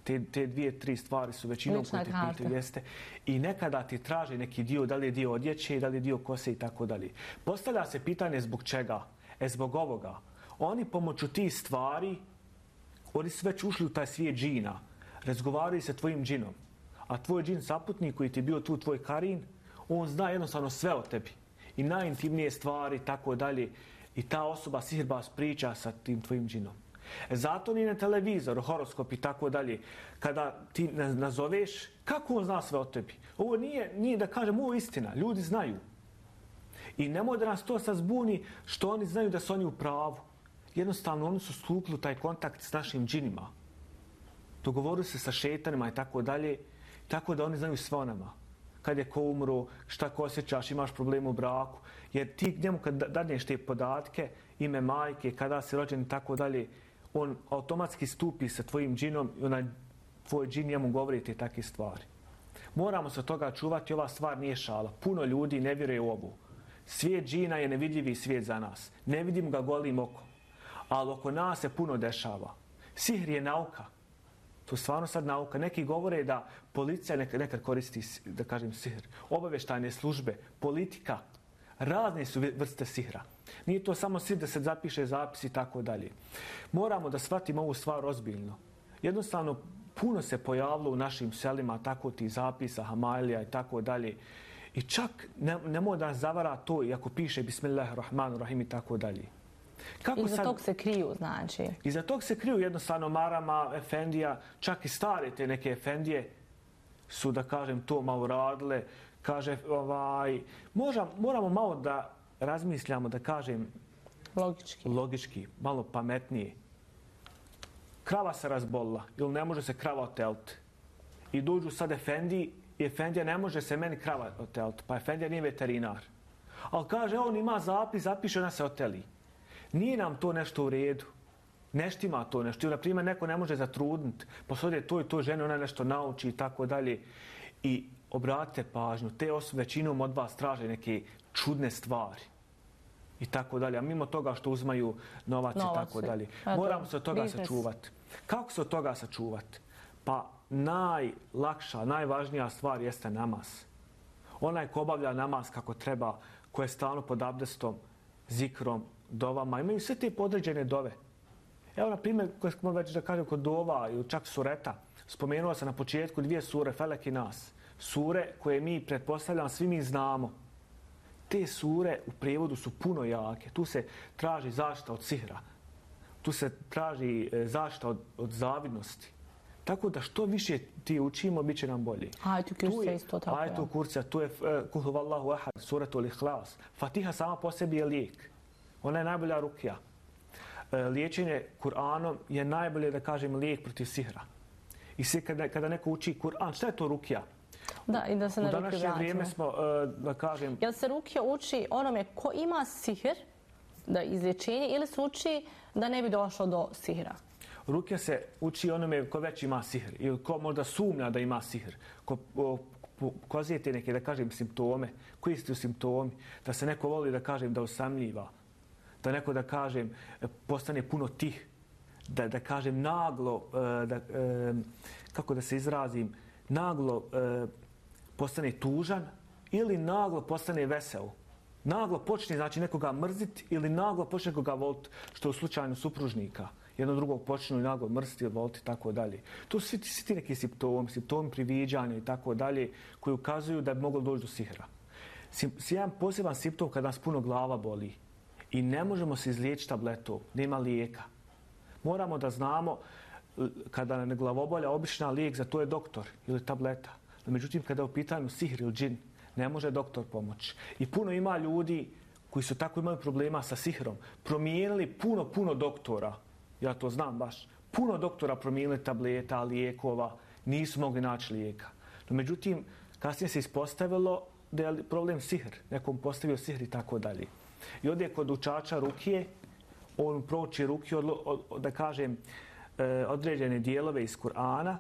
Te dvije, tri stvari su većinom koje ti pitaju, jeste. I nekada ti traže neki dio, da li je dio odjeće, da li je dio kose i tako dalje. Postavlja se pitanje zbog čega? Zbog ovoga. Oni pomoću tih stvari, oni su već ušli u taj svijet džina. Razgovaraju sa tvojim džinom. A tvoj džin saputnik koji ti je bio tu tvoj karin, on zna jednostavno sve o tebi. I najintimnije stvari, tako dalje. I ta osoba, sihirbaz, priča sa tim tvojim džinom. Zato ni na televizoru, horoskop i tako dalje. Kada ti nazoveš, kako on zna sve o tebi? Ovo nije da kažem, ovo je istina. Ljudi znaju. I nemoj da nas to sad zbuni što oni znaju da su oni u pravu. Jednostavno, oni su stupili u taj kontakt s našim džinima. Dogovorili se sa šetanima i tako dalje. Tako da oni znaju sve o nama. Kad je ko umro, šta ko osjećaš, imaš problem u braku. Jer ti njemu kad dadneš te podatke, ime majke, kada si rođen i tako dalje, on automatski stupi sa tvojim džinom i onaj tvoj džin njemu govori te takve stvari. Moramo se od toga čuvati, ova stvar nije šala. Puno ljudi ne vjeruje u ovu. Svijet džina je nevidljivi svijet za nas. Ne vidimo ga golim okom. Ali oko nas se puno dešava. Sihr je nauka. To je stvarno sad nauka. Neki govore da policija nekad koristi, da kažem, sihr. Obavještajne službe, politika, razne su vrste sihra. Nije to samo sihr da se zapiše zapis i tako dalje. Moramo da shvatimo ovu stvar ozbiljno. Jednostavno, puno se pojavilo u našim selima tako ti zapisa, hamailija i tako dalje. I čak nemoj da nas zavara to, iako piše Bismillahirrahmanirrahim i tako dalje. Iza tog se kriju, znači? Iza tog se kriju jednostavno marama, efendija, čak i stare te neke efendije su, da kažem, to malo radile. Kaže, moramo malo da razmišljamo, da kažem, logički, malo pametnije. Krava se razbolila ili ne može se krava oteliti. I dođu sad efendiji i efendija ne može se meni krava oteliti, pa efendija nije veterinar. Ali kaže, on ima zapis, zapiše, ona se oteli. Nije nam to nešto u redu. Neštima to nešto. Ili, na primjer, neko ne može zatrudniti, pa sad je to žene, ona nešto nauči i tako dalje. I obratite pažnju, te osobe većinom od vas traže neke čudne stvari. I tako dalje. A mimo toga što uzmaju novac i tako dalje. Moramo se od toga sačuvati. Kako se od toga sačuvati? Pa najlakša, najvažnija stvar jeste namaz. Onaj ko obavlja namaz kako treba, ko je stalno pod abdestom, zikrom, dovama, imaju sve te podređene dove. Evo, na primjer, koje smo već da kažem kod dova ili čak sureta, spomenuo sam na početku dvije sure, Felek i Nas. Sure koje mi, pretpostavljam, svi mi znamo. Te sure u prijevodu su puno jake. Tu se traži zaštita od sihra. Tu se traži zaštita od zavidnosti. Tako da što više ti učimo, bit će nam bolje. Ajetu kurcija isto tako. Ajetu kurcija, tu je Kul huvallahu ahad, suratul ihlas. Fatiha sama po sebi je lijek. Ona je najbolja rukija. Liječenje Kur'anom je najbolje, da kažem, lijek protiv sihra. I kada neko uči Kur'an, šta je to rukija? Da, i da se na rukiju vratimo. U današnje vrijeme smo, da kažem... Jel se rukija uči onome ko ima sihr, da izlječenje, ili se uči da ne bi došlo do sihra? Rukija se uči onome ko već ima sihr ili ko možda sumnja da ima sihr. Ko pokazuje te neke, da kažem, simptome. Koji su simptomi? Da se neko voli, da kažem, da osamljiva. Da neko, da kažem, postane puno tih. Da kažem, naglo, kako da se izrazim, naglo postane tužan ili naglo postane vesel. Naglo počne, znači, nekoga mrziti ili naglo počne nekoga voliti, što je u slučaju supružnika. Jedno drugog počnu i naglo mrziti ili voliti i tako dalje. To su svi ti neki simptomi priviđanja i tako dalje, koji ukazuju da bi moglo doći do sihra. Jedan poseban simptom kada nas puno glava boli i ne možemo se izliječiti tabletom, nema lijeka. Moramo da znamo kada nam glavobolja, obična lijek za to je doktor ili tableta. No, međutim, kada je u pitanju sihr ili džin, ne može doktor pomoći. I puno ima ljudi koji su tako imali problema sa sihrom, promijenili puno doktora. Ja to znam baš. Puno doktora promijenili tableta, lijekova, nisu mogli naći lijeka. No, međutim, kasnije se ispostavilo da je problem sihr. Nekom postavio sihr i tako dalje. I ovdje kod učača rukije, on prouči rukiju, da kažem, određene dijelove iz Kur'ana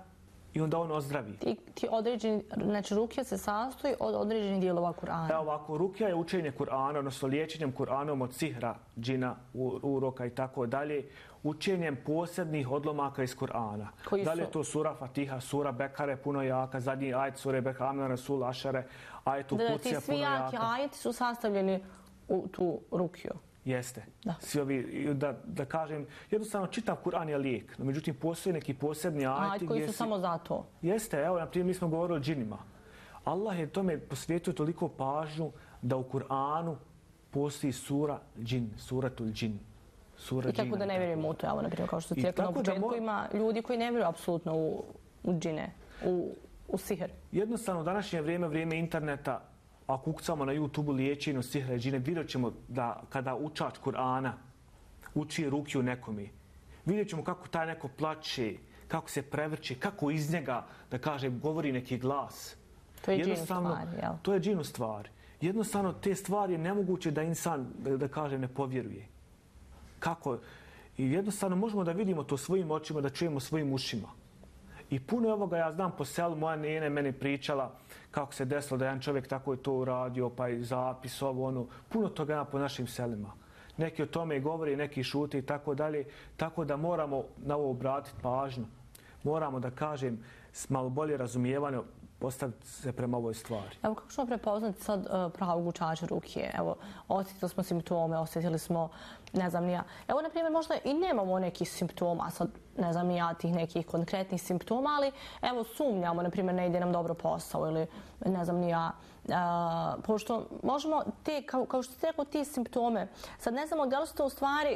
i onda on ozdravi. Ti određeni, znači rukija se sastoji od određenih dijelova Kur'ana. Evo ovako, rukija je učenje Kur'ana, odnosno liječenjem Kur'anom od sihra, džina, uroka i tako dalje, učenjem posebnih odlomaka iz Kur'ana. Da li je to sura Fatiha, sura Bekare, puno jaka, zadnji ajet sure Bekare, Amna Rasul, Ašare, ajet Kucija, puno jaka. Ti svi jaki ajeti su sastavljeni u tu rukiju. Jeste. Svi ovi, da kažem, jednostavno čitav Kur'an je lijek, no međutim postoje neki posebni ajeti koji su samo za to. Jeste, evo, na primjer, mi smo govorili o džinima. Allah je tome posvetio toliko pažnju da u Kur'anu postoji sura džin, suratul džin. I tako da ne vjerujemo u to, evo, na primjer, kao što ti rekao na početku, ima ljudi koji ne vjeruju apsolutno u džine, u sihr. Jednostavno, u današnje vrijeme interneta, ako ukucamo na YouTube liječenju sihra i džine, vidjet ćemo da kada učač Kur'ana uči rukiju nekome, vidjet ćemo kako taj neko plače, kako se prevrće, kako iz njega, da kažem, govori neki glas. To je džin u stvari, jel? To je džin u stvari. Jednostavno, te stvari je nemoguće da insan, da kažem, ne povjeruje. Kako? I jednostavno možemo da vidimo to svojim očima, da čujemo svojim ušima. I puno ovoga ja znam po selu, moja nene meni pričala kako se desilo da jedan čovjek tako je to uradio, pa i zapis, ovo, ono. Puno toga ima po našim selima. Neki o tome i govori, neki šute i tako dalje. Tako da moramo na ovo obratiti pažnju. Moramo, da kažem, s malo bolje razumijevanje postaviti se prema ovoj stvari. Evo, kako ćemo prepoznati sad pravog učača rukije? Evo, osjetili smo simptome, osjetili smo, ne znam ni ja. Evo, na primjer, možda i nemamo nekih simptoma, sad ne znam ni ja tih nekih konkretnih simptoma, ali evo, sumnjamo, na primjer, ne ide nam dobro posao ili ne znam ni ja. Pošto možemo te, kao što ste rekao, ti simptome, sad ne znamo da li su to u stvari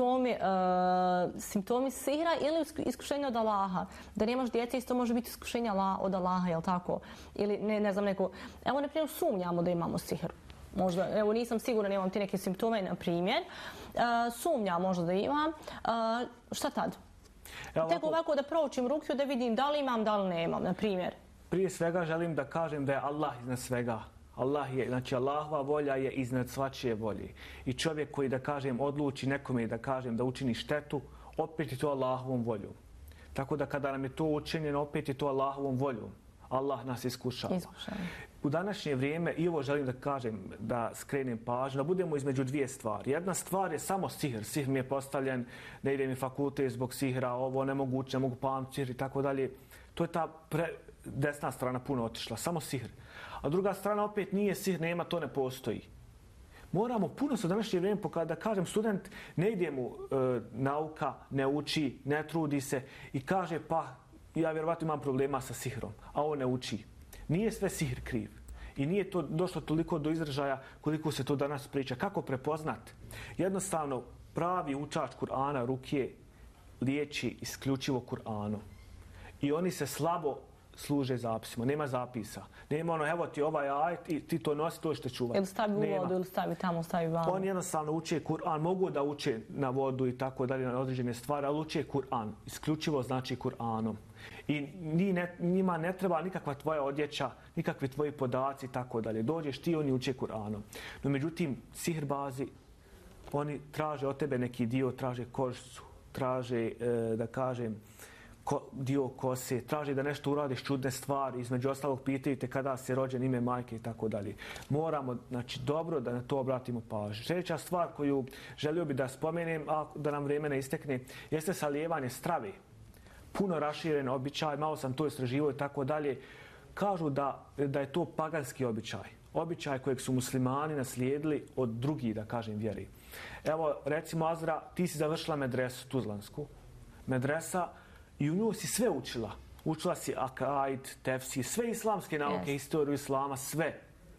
simptomi sihra ili iskušenja od Allaha. Da nemaš djece, isto može biti iskušenja od Allaha, jel tako? Ili ne znam neko... Evo, na primjer, sumnjamo da imamo sihr. Možda, evo, nisam sigurna, imam ti neke simptome, na primjer. Sumnjam možda da imam. Šta tad? Tek ovako da proučim rukiju, da vidim da li imam, da li nemam, na primjer. Prije svega želim da kažem da je Allah iznad svega. Znači Allahova volja je iznad svačije volje. I čovjek koji, da kažem, odluči nekome, da kažem, da učini štetu, opet je to Allahovom voljom. Tako da kada nam je to učinjeno, opet je to Allahovom voljom. Allah nas iskušava. U današnje vrijeme, i ovo želim da kažem, da skrenem pažnju, da budemo između dvije stvari. Jedna stvar je samo sihr. Sihr mi je postavljen, ne ide mi fakultet zbog sihra, ovo nemoguće, ne mogu pamtiti sihr i tako dalje. To je ta desna strana puno otišla, samo sihr. A druga strana opet nije sihr, nema, to ne postoji. Moramo puno se u današnje vrijeme, da kažem, student ne ide mu nauka, ne uči, ne trudi se i kaže pa ja vjerovatno imam problema sa sihrom, a on ne uči. Nije sve sihr kriv. I nije to došlo toliko do izražaja koliko se to danas priča. Kako prepoznat? Jednostavno, pravi učač Kur'ana, rukije, liječi isključivo Kur'anom. I oni se slabo služe zapisima. Nema zapisa. Nema ono, evo ti ovaj ajet i ti to nosi, to što čuvati. Ili stavi u vodu, ili stavi tamo, stavi vamo. Oni jednostavno uče Kur'an, mogu da uče na vodu i tako dalje, na određene stvari, ali uče Kur'an. Isključivo znači Kur'anom. I njima ne treba nikakva tvoja odjeća, nikakvi tvoji podaci i tako dalje. Dođeš ti, oni uče Kur'anom. No međutim, sihrbazi, oni traže od tebe neki dio, traže kožicu, traže, da kažem, dio kose, traži da nešto uradiš čudne stvari, između ostalog pitaju te kada si rođen, ime majke i tako dalje. Moramo, znači, dobro da na to obratimo pažnju. Sljedeća stvar koju želio bi da spomenem, a da nam vrijeme ne istekne, jeste salijevanje strave. Puno raširen običaj, malo sam to istraživao i tako dalje. Kažu da je to paganski običaj. Običaj kojeg su muslimani naslijedili od drugih, da kažem, vjeri. Evo, recimo, Azra, ti si završila medresu tuzlansku. Medresa, i u nju si sve učila. Učila si akaid, tefsir, sve islamske nauke, historiju islama, sve.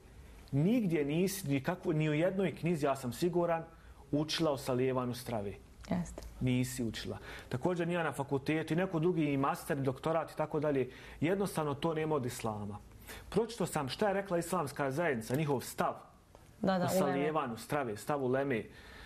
Nigdje nisi, ni u jednoj knjizi, ja sam siguran, učila o salijevanju strave. Nisi učila. Također nije na fakultetu i neko drugi i master, doktorat i tako dalje. Jednostavno to nema od islama. Pročito sam šta je rekla islamska zajednica, njihov stav o salijevanju strave, stav uleme.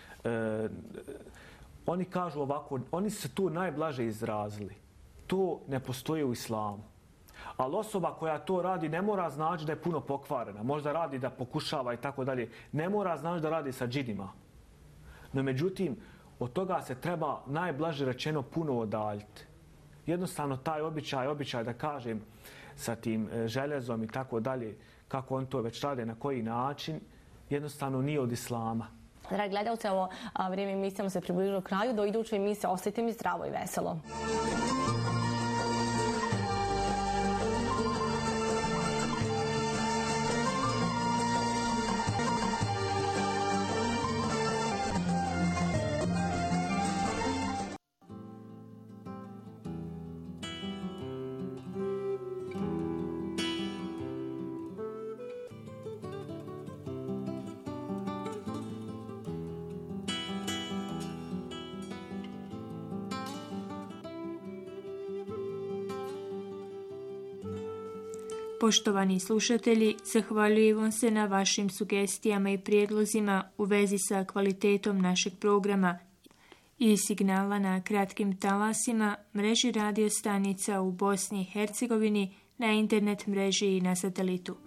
Oni kažu ovako, oni se tu najblaže izrazili. To ne postoji u islamu. Ali osoba koja to radi ne mora znači da je puno pokvarena. Možda radi da pokušava i tako dalje. Ne mora znači da radi sa džinima. No međutim, od toga se treba najblaže rečeno puno odaljiti. jednostavno taj običaj da kažem sa tim željezom i tako dalje, kako on to već rade, na koji način, jednostavno nije od islama. Dragi gledalci, ovo vrijeme emisijama se približilo kraju. Do iduće emisije ostajte mi zdravo i veselo. Poštovani slušatelji, zahvaljujem se na vašim sugestijama i prijedlozima u vezi sa kvalitetom našeg programa i signala na kratkim talasima, mreži radio stanica u Bosni i Hercegovini, na internet mreži i na satelitu.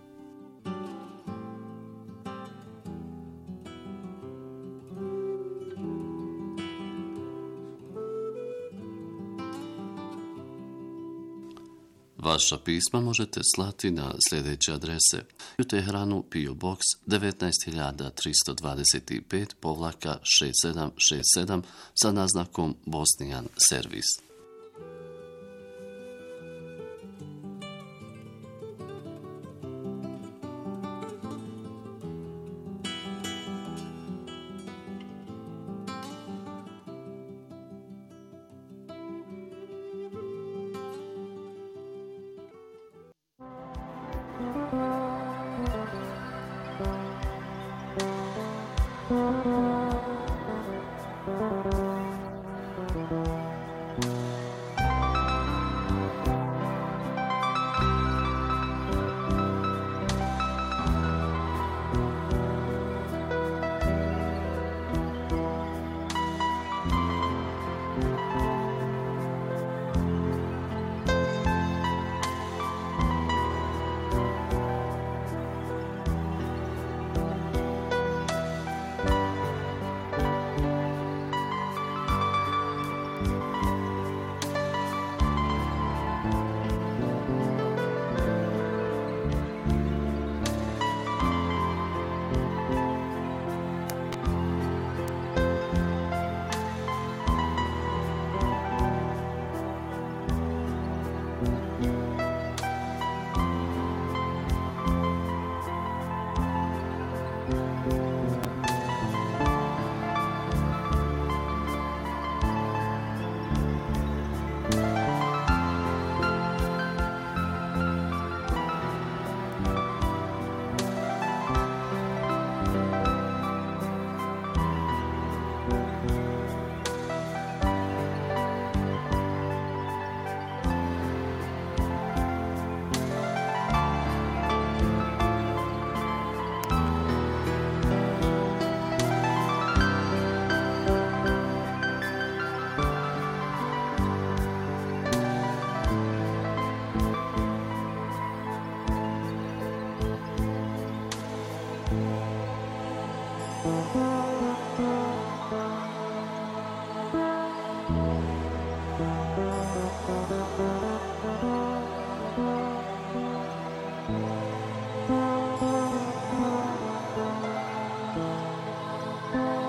Vaša pisma možete slati na sljedeće adrese: u Teheranu PO Box 19325-6767 sa naznakom Bosnijan servis. Thank you.